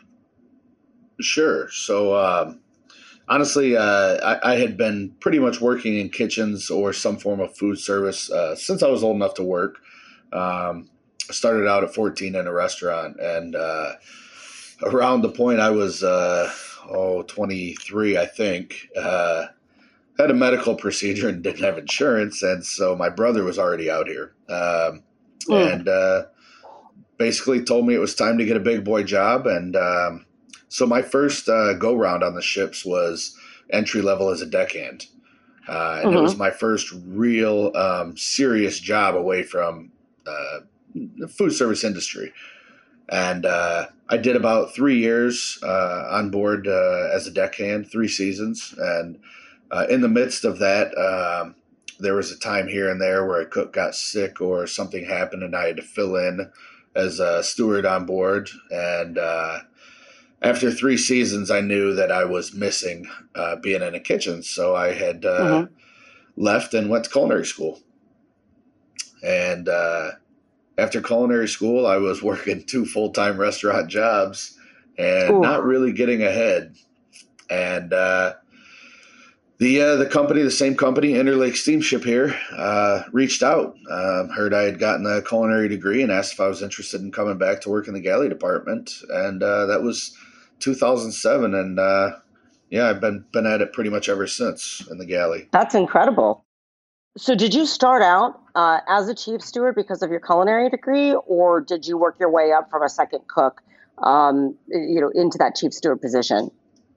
Sure. So um, honestly, uh, I, I had been pretty much working in kitchens or some form of food service uh, since I was old enough to work. Um, I started out at fourteen in a restaurant, and uh, around the point I was uh, oh twenty-three, I think. Uh, had a medical procedure and didn't have insurance, and so my brother was already out here. Um, Mm. And uh, basically told me it was time to get a big boy job. And um, so my first uh, go round on the ships was entry level as a deckhand. Uh, and mm-hmm. It was my first real um, serious job away from uh, the food service industry. And uh, I did about three years uh, on board uh, as a deckhand, three seasons. And uh, in the midst of that, um, there was a time here and there where a cook got sick or something happened and I had to fill in as a steward on board. And uh, after three seasons, I knew that I was missing uh, being in a kitchen. So I had uh, mm-hmm. left and went to culinary school. And uh, after culinary school, I was working two full-time restaurant jobs and Ooh. not really getting ahead. And uh The uh, the company, the same company, Interlake Steamship here, uh, reached out, uh, heard I had gotten a culinary degree and asked if I was interested in coming back to work in the galley department. And uh, that was two thousand seven. And uh, yeah, I've been, been at it pretty much ever since in the galley. That's incredible. So did you start out uh, as a chief steward because of your culinary degree, or did you work your way up from a second cook, um, you know, into that chief steward position?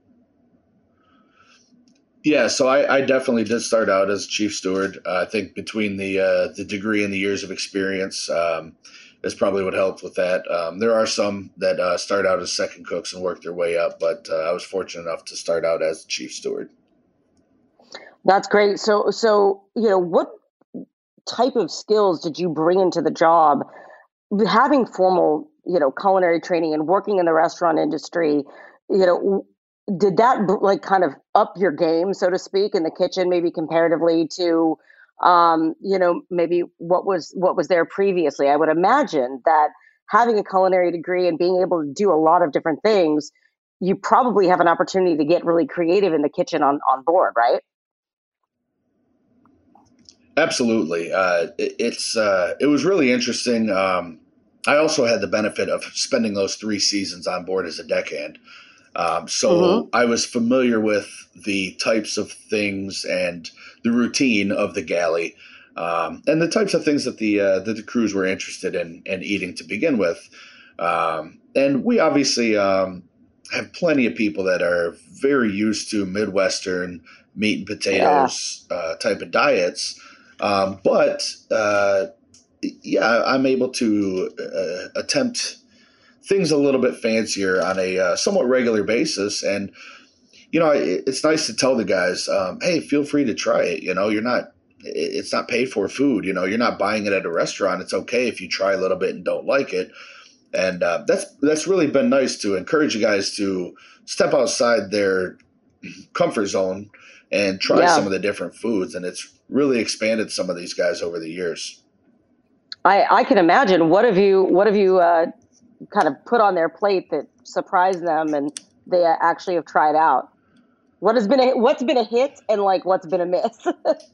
Yeah, so I, I definitely did start out as chief steward. Uh, I think between the uh, the degree and the years of experience um, is probably what helped with that. Um, there are some that uh, start out as second cooks and work their way up, but uh, I was fortunate enough to start out as chief steward. That's great. So, so you know, what type of skills did you bring into the job? Having formal, you know, culinary training and working in the restaurant industry, you know, did that like kind of up your game, so to speak, in the kitchen, maybe comparatively to, um, you know, maybe what was what was there previously? I would imagine that having a culinary degree and being able to do a lot of different things, you probably have an opportunity to get really creative in the kitchen on, on board, right? Absolutely. Uh, it, it's uh, it was really interesting. Um, I also had the benefit of spending those three seasons on board as a deckhand. Um, so mm-hmm. I was familiar with the types of things and the routine of the galley, um, and the types of things that the uh, that the crews were interested in in eating to begin with. Um, and we obviously um, have plenty of people that are very used to Midwestern meat and potatoes yeah. uh, type of diets. Um, but uh, yeah, I'm able to uh, attempt things a little bit fancier on a uh, somewhat regular basis. And, you know, it, it's nice to tell the guys, um, hey, feel free to try it. You know, you're not, it's not paid for food. You know, you're not buying it at a restaurant. It's okay if you try a little bit and don't like it. and uh, that's that's really been nice to encourage you guys to step outside their comfort zone and try Yeah. some of the different foods, and it's really expanded some of these guys over the years. I, I can imagine. What have you What have you uh, kind of put on their plate that surprised them and they actually have tried out? What has been a What's been a hit and like what's been a miss?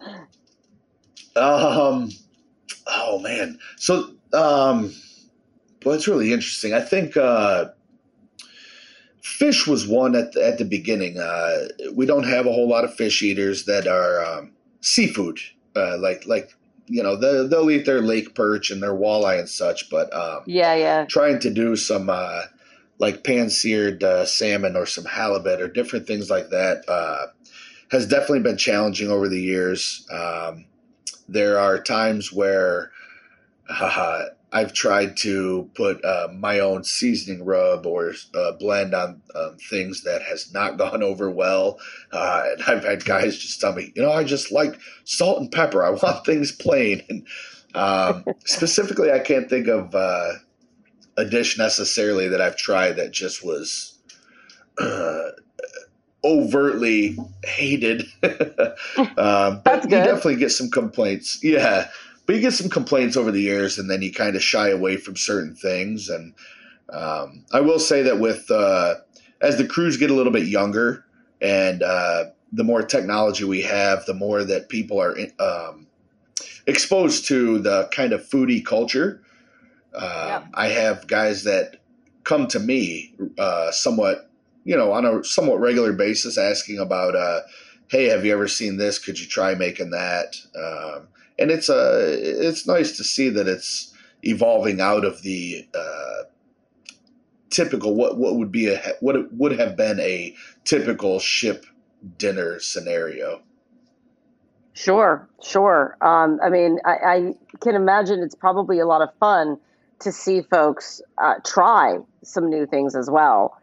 Um, oh man. So, um, well, it's really interesting. I think, uh, fish was one at the, at the beginning. Uh, we don't have a whole lot of fish eaters that are, um, seafood, uh, like, like, you know, they'll, they'll eat their lake perch and their walleye and such, but, um, yeah, yeah. trying to do some, uh, like pan-seared, uh, salmon or some halibut or different things like that, uh, has definitely been challenging over the years. Um, There are times where uh, I've tried to put uh, my own seasoning rub or uh, blend on um, things that has not gone over well. Uh, and I've had guys just tell me, you know, I just like salt and pepper. I want things plain. And um, specifically, I can't think of uh, a dish necessarily that I've tried that just was uh, overtly hated. um, but That's good. You definitely get some complaints. Yeah. But you get some complaints over the years, and then you kind of shy away from certain things. And um, I will say that with uh, as the crews get a little bit younger and uh, the more technology we have, the more that people are um, exposed to the kind of foodie culture. Uh, Yeah. I have guys that come to me uh, somewhat you know, on a somewhat regular basis asking about, uh, hey, have you ever seen this? Could you try making that? Um, and it's uh, it's nice to see that it's evolving out of the uh, typical, what, what would be a, what it would have been a typical ship dinner scenario. Sure, sure. Um, I mean, I, I can imagine it's probably a lot of fun to see folks uh, try some new things as well.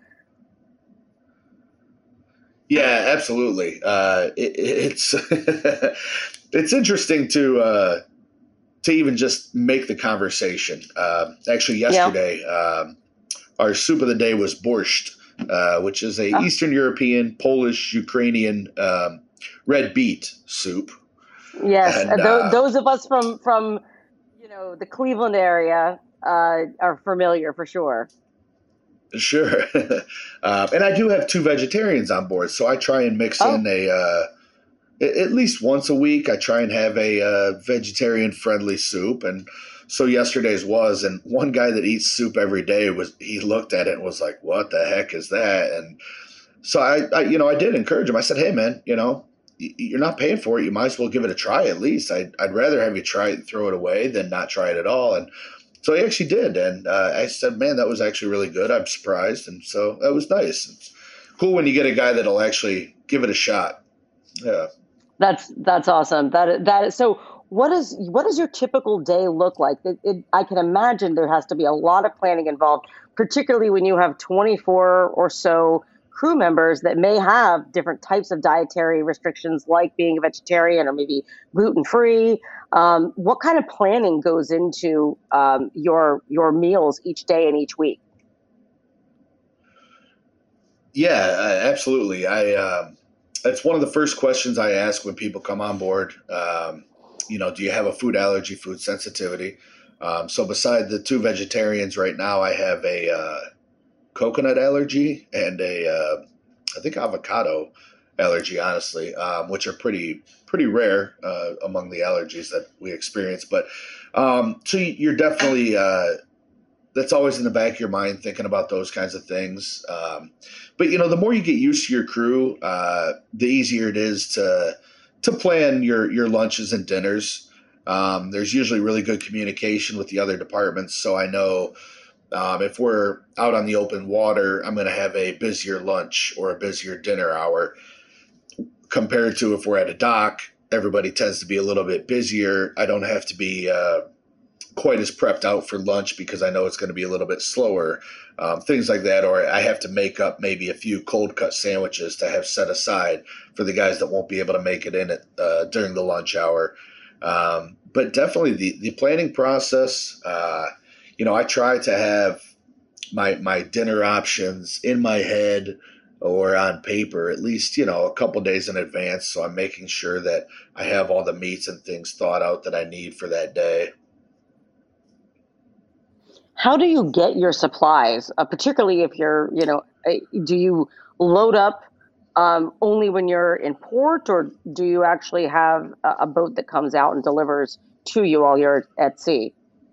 Yeah, absolutely. Uh, it, it's it's interesting to uh, to even just make the conversation. Uh, actually, yesterday, yeah. um, our soup of the day was borscht, uh, which is a oh. Eastern European, Polish, Ukrainian um, red beet soup. Yes, and, th- uh, those of us from from you know the Cleveland area uh, are familiar for sure. Sure. um, and I do have two vegetarians on board, so I try and mix oh. in a, uh, at least once a week, I try and have a uh, vegetarian-friendly soup. And so yesterday's was, and one guy that eats soup every day, was he looked at it and was like, what the heck is that? And so I, I you know, I did encourage him. I said, hey, man, you know, you're not paying for it. You might as well give it a try at least. I'd, I'd rather have you try it and throw it away than not try it at all. And so he actually did, and uh, I said, man, that was actually really good. I'm surprised, and so that was nice. It's cool when you get a guy that'll actually give it a shot. Yeah. That's that's awesome. That that is, so what is what does your typical day look like? It, it, I can imagine there has to be a lot of planning involved, particularly when you have twenty-four or so crew members that may have different types of dietary restrictions, like being a vegetarian or maybe gluten-free. Um, what kind of planning goes into um, your your meals each day and each week? Yeah, uh, absolutely. I uh, that's one of the first questions I ask when people come on board. Um, you know, do you have a food allergy, food sensitivity? Um, so beside the two vegetarians right now, I have a uh, coconut allergy and a, uh, I think avocado allergy, honestly, um, which are pretty, pretty rare uh, among the allergies that we experience. But um, so you're definitely, uh, that's always in the back of your mind thinking about those kinds of things. Um, but, you know, the more you get used to your crew, uh, the easier it is to to plan your, your lunches and dinners. Um, there's usually really good communication with the other departments. So I know um, if we're out on the open water, I'm going to have a busier lunch or a busier dinner hour compared to if we're at a dock. Everybody tends to be a little bit busier. I don't have to be uh, quite as prepped out for lunch because I know it's going to be a little bit slower, um, things like that. Or I have to make up maybe a few cold cut sandwiches to have set aside for the guys that won't be able to make it in it uh, during the lunch hour. Um, but definitely the, the planning process, uh, you know, I try to have my my dinner options in my head or on paper at least, you know, a couple days in advance. So I'm making sure that I have all the meats and things thought out that I need for that day. How do you get your supplies, uh, particularly if you're, you know, uh, do you load up um, only when you're in port, or do you actually have a, a boat that comes out and delivers to you while you're at sea?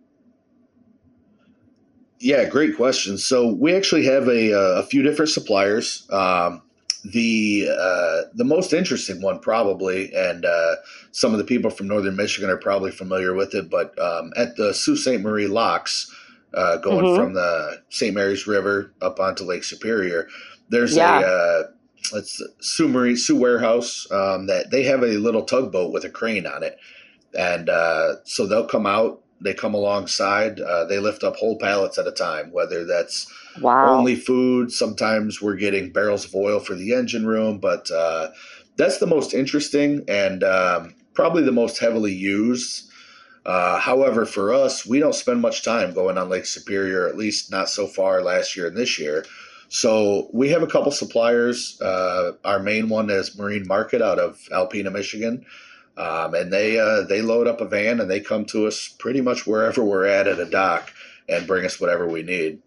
Yeah, great question. So we actually have a, a few different suppliers. Um, the uh, the most interesting one probably, and uh, some of the people from Northern Michigan are probably familiar with it, but um, at the Sault Ste. Marie locks, uh, going Mm-hmm. from the Saint Mary's River up onto Lake Superior, there's Yeah. a uh, it's Sault Marie Sault Warehouse um, that they have a little tugboat with a crane on it, and uh, so they'll come out. They come alongside. Uh, they lift up whole pallets at a time, whether that's Wow. only food. Sometimes we're getting barrels of oil for the engine room, but uh, that's the most interesting and um, probably the most heavily used. Uh, however, for us, we don't spend much time going on Lake Superior, at least not so far last year and this year. So we have a couple suppliers. Uh, our main one is Marine Market out of Alpena, Michigan. Um, and they uh, they load up a van and they come to us pretty much wherever we're at at a dock and bring us whatever we need.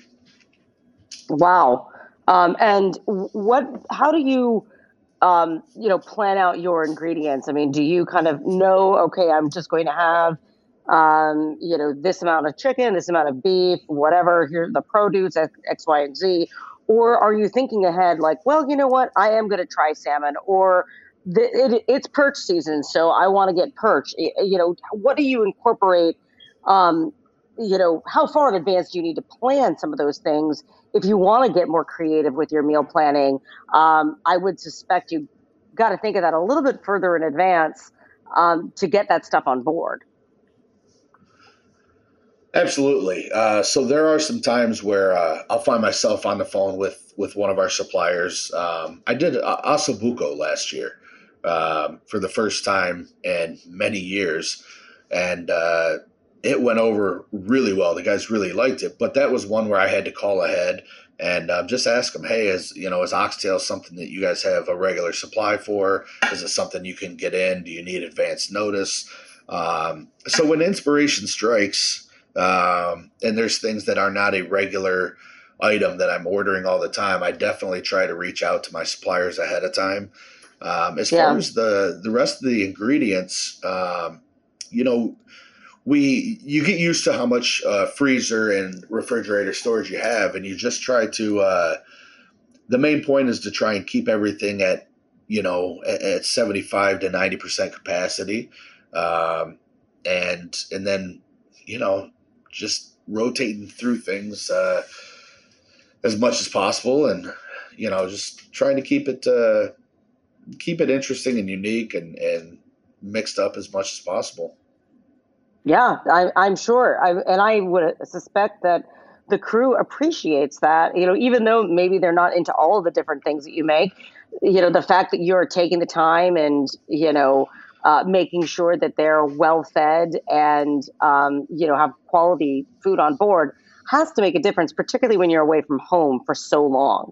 Wow. Um, and what? How do you, um, you know, plan out your ingredients? I mean, do you kind of know? Okay, I'm just going to have, um, you know, this amount of chicken, this amount of beef, whatever. Here's the produce, X, X, Y, and Z. Or are you thinking ahead, like, well, you know what? I am going to try salmon, or the, it, it's perch season, so I want to get perch. You know, what do you incorporate? Um, you know, how far in advance do you need to plan some of those things if you want to get more creative with your meal planning? Um, I would suspect you got to think of that a little bit further in advance um, to get that stuff on board. Absolutely. Uh, so there are some times where uh, I'll find myself on the phone with, with one of our suppliers. Um, I did uh, ossobuco last year um, for the first time in many years, and uh, it went over really well. The guys really liked it, but that was one where I had to call ahead and uh, just ask them, hey, is you know is oxtail something that you guys have a regular supply for? Is it something you can get in? Do you need advance notice? Um, so when inspiration strikes, Um, and there's things that are not a regular item that I'm ordering all the time, I definitely try to reach out to my suppliers ahead of time. Um, as Yeah. far as the, the rest of the ingredients, um, you know, we you get used to how much uh, freezer and refrigerator storage you have, and you just try to. Uh, the main point is to try and keep everything at you know at, at seventy-five to ninety percent capacity, um, and and then you know. just rotating through things uh, as much as possible, and you know, just trying to keep it uh, keep it interesting and unique and, and mixed up as much as possible. Yeah, I, I'm sure. I, and I would suspect that the crew appreciates that, you know, even though maybe they're not into all of the different things that you make, you know, the fact that you're taking the time and, you know, uh, making sure that they're well fed and, um, you know, have quality food on board has to make a difference, particularly when you're away from home for so long.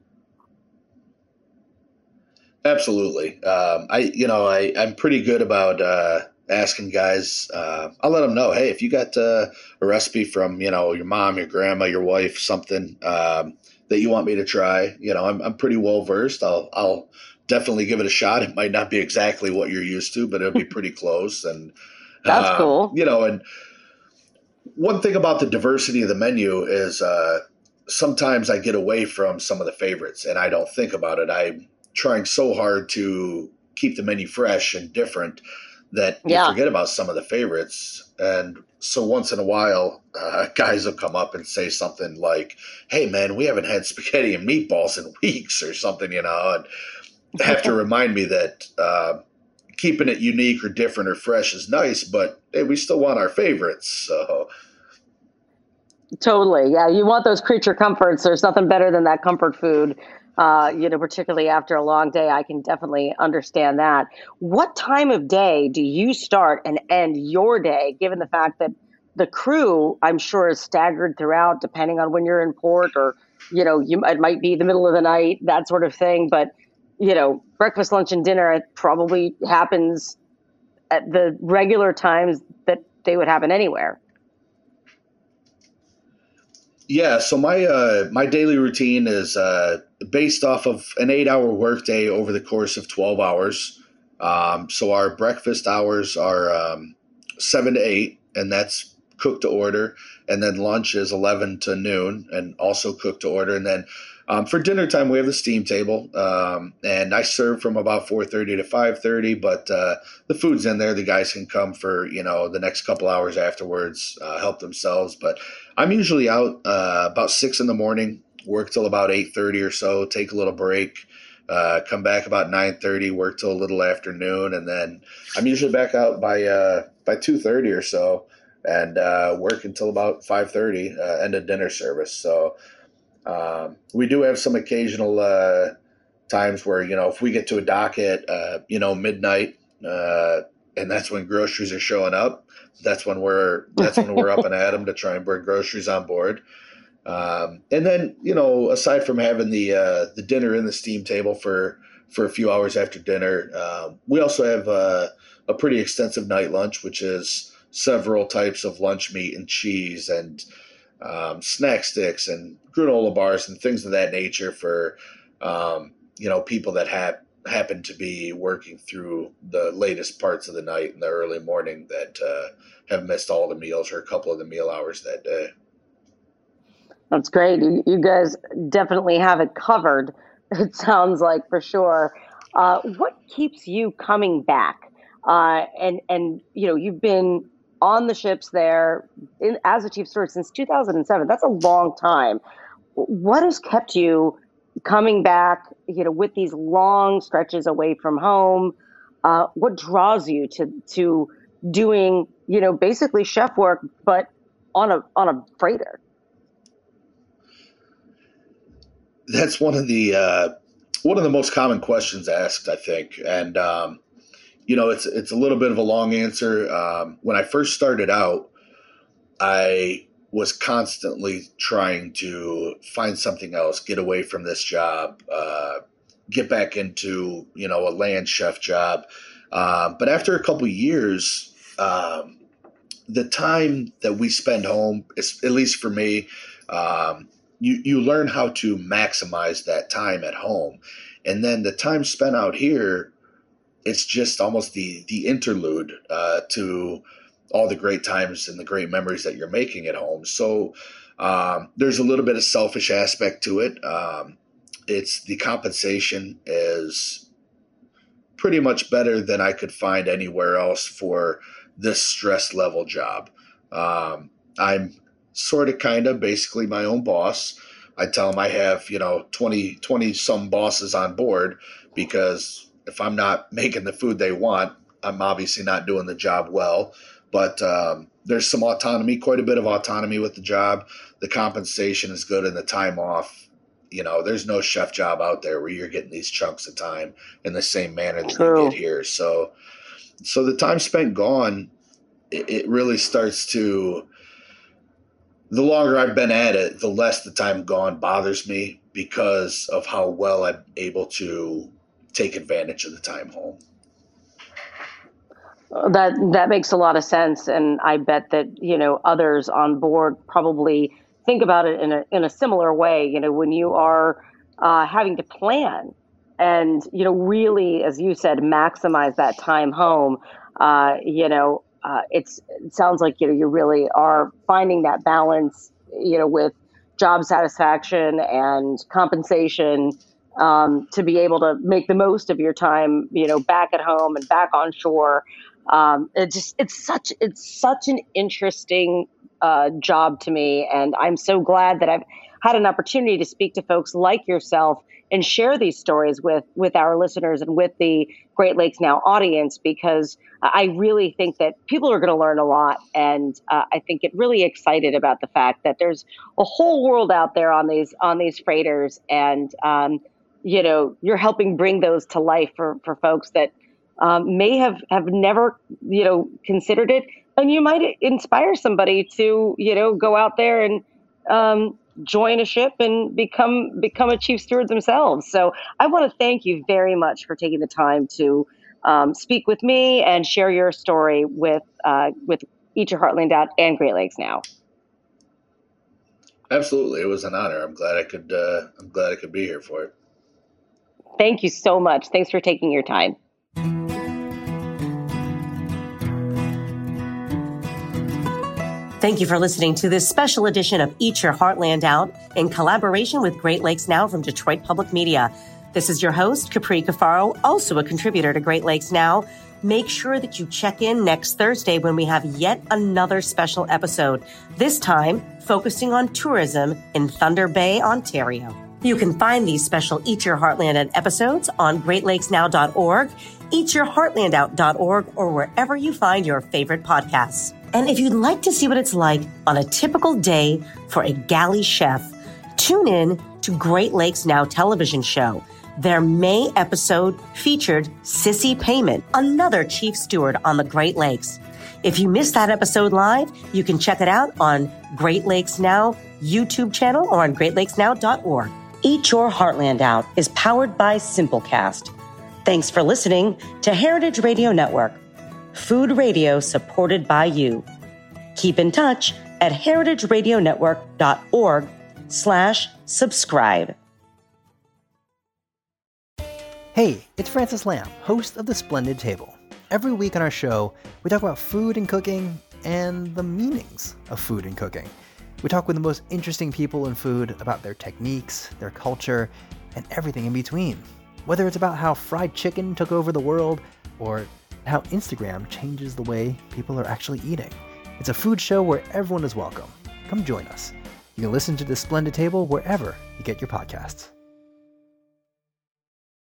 Absolutely. Um, I, you know, I, I'm pretty good about uh, asking guys. Uh, I'll let them know, hey, if you got uh, a recipe from, you know, your mom, your grandma, your wife, something um, that you want me to try, you know, I'm, I'm pretty well versed. I'll, I'll definitely give it a shot. It might not be exactly what you're used to, but it'll be pretty close. And That's um, cool. You know, and one thing about the diversity of the menu is uh, sometimes I get away from some of the favorites and I don't think about it. I'm trying so hard to keep the menu fresh and different that Yeah. you forget about some of the favorites. And so once in a while, uh, guys will come up and say something like, hey, man, we haven't had spaghetti and meatballs in weeks or something, you know, and have to remind me that uh, keeping it unique or different or fresh is nice, but hey, we still want our favorites. So Totally. Yeah. You want those creature comforts. There's nothing better than that comfort food, uh, you know, particularly after a long day. I can definitely understand that. What time of day do you start and end your day, given the fact that the crew, I'm sure, is staggered throughout, depending on when you're in port, or, you know, you it might be the middle of the night, that sort of thing. But, you know, breakfast, lunch, and dinner, it probably happens at the regular times that they would happen anywhere. Yeah, so my uh, my daily routine is uh, based off of an eight-hour workday over the course of twelve hours. Um, so our breakfast hours are um, seven to eight, and that's cooked to order. And then lunch is eleven to noon, and also cooked to order. And then um, for dinner time, we have the steam table, um, and I serve from about four thirty to five thirty. But uh, the food's in there; the guys can come for you know the next couple hours afterwards, uh, help themselves. But I'm usually out uh, about six in the morning, work till about eight thirty or so, take a little break, uh, come back about nine thirty, work till a little afternoon, and then I'm usually back out by uh, by two thirty or so, and uh, work until about five thirty, uh, end of dinner service. So um, we do have some occasional uh, times where, you know, if we get to a dock at, uh, you know, midnight, uh, and that's when groceries are showing up, that's when we're that's when we're up and at 'em to try and bring groceries on board. Um, and then, you know, aside from having the uh, the dinner in the steam table for for a few hours after dinner, uh, we also have uh, a pretty extensive night lunch, which is several types of lunch meat and cheese and um, snack sticks and granola bars and things of that nature for um, you know people that have happen to be working through the latest parts of the night and the early morning that uh, have missed all the meals or a couple of the meal hours that day. That's great. You, you guys definitely have it covered. It sounds like, for sure. Uh, what keeps you coming back? Uh, and and you know, you've been on the ships there in, as a chief steward since two thousand seven. That's a long time. What has kept you coming back, you know, with these long stretches away from home? Uh, what draws you to to doing, you know, basically chef work, but on a on a freighter? That's one of the uh, one of the most common questions asked, I think, and um, you know, it's it's a little bit of a long answer. Um, when I first started out, I was constantly trying to find something else, get away from this job, uh, get back into you know a land chef job. Uh, but after a couple of years, um, the time that we spend home, is, at least for me. Um, You, you learn how to maximize that time at home. And then the time spent out here, it's just almost the, the interlude uh, to all the great times and the great memories that you're making at home. So um, there's a little bit of selfish aspect to it. Um, it's the compensation is pretty much better than I could find anywhere else for this stress level job. Um, I'm sort of kind of basically my own boss. I tell them I have, you know, twenty, twenty some bosses on board, because if I'm not making the food they want, I'm obviously not doing the job well. But um, there's some autonomy, quite a bit of autonomy with the job. The compensation is good and the time off. You know, there's no chef job out there where you're getting these chunks of time in the same manner that True. You get here. So, so the time spent gone, it, it really starts to, the longer I've been at it, the less the time gone bothers me, because of how well I'm able to take advantage of the time home. That that makes a lot of sense, and I bet that you know others on board probably think about it in a in a similar way. You know, when you are uh, having to plan and you know really, as you said, maximize that time home. Uh, you know. Uh, it's, it sounds like, you know, you really are finding that balance, you know, with job satisfaction and compensation um, to be able to make the most of your time, you know, back at home and back on shore. Um, it just, it's such, it's such an interesting uh, job to me. And I'm so glad that I've had an opportunity to speak to folks like yourself and share these stories with, with our listeners and with the Great Lakes Now audience, because I really think that people are going to learn a lot. And uh, I think get really excited about the fact that there's a whole world out there on these on these freighters. And, um, you know, you're helping bring those to life for, for folks that um, may have, have never, you know, considered it, and you might inspire somebody to, you know, go out there and um, join a ship and become become a chief steward themselves. So I want to thank you very much for taking the time to um, speak with me and share your story with uh, with Eat Your Heartland Out and Great Lakes Now. Absolutely, it was an honor. I'm glad I could. Uh, I'm glad I could be here for it. Thank you so much. Thanks for taking your time. Thank you for listening to this special edition of Eat Your Heartland Out in collaboration with Great Lakes Now from Detroit Public Media. This is your host, Capri Cafaro, also a contributor to Great Lakes Now. Make sure that you check in next Thursday when we have yet another special episode, this time focusing on tourism in Thunder Bay, Ontario. You can find these special Eat Your Heartland Out episodes on great lakes now dot org, eat your heartland out dot org, or wherever you find your favorite podcasts. And if you'd like to see what it's like on a typical day for a galley chef, tune in to Great Lakes Now television show. Their May episode featured Sissy Payment, another chief steward on the Great Lakes. If you missed that episode live, you can check it out on Great Lakes Now YouTube channel or on great lakes now dot org. Eat Your Heartland Out is powered by Simplecast. Thanks for listening to Heritage Radio Network, food radio supported by you. Keep in touch at heritage radio network dot org slash subscribe. Hey, it's Francis Lamb, host of The Splendid Table. Every week on our show, we talk about food and cooking and the meanings of food and cooking. We talk with the most interesting people in food about their techniques, their culture, and everything in between. Whether it's about how fried chicken took over the world or how Instagram changes the way people are actually eating. It's a food show where everyone is welcome. Come join us. You can listen to The Splendid Table wherever you get your podcasts.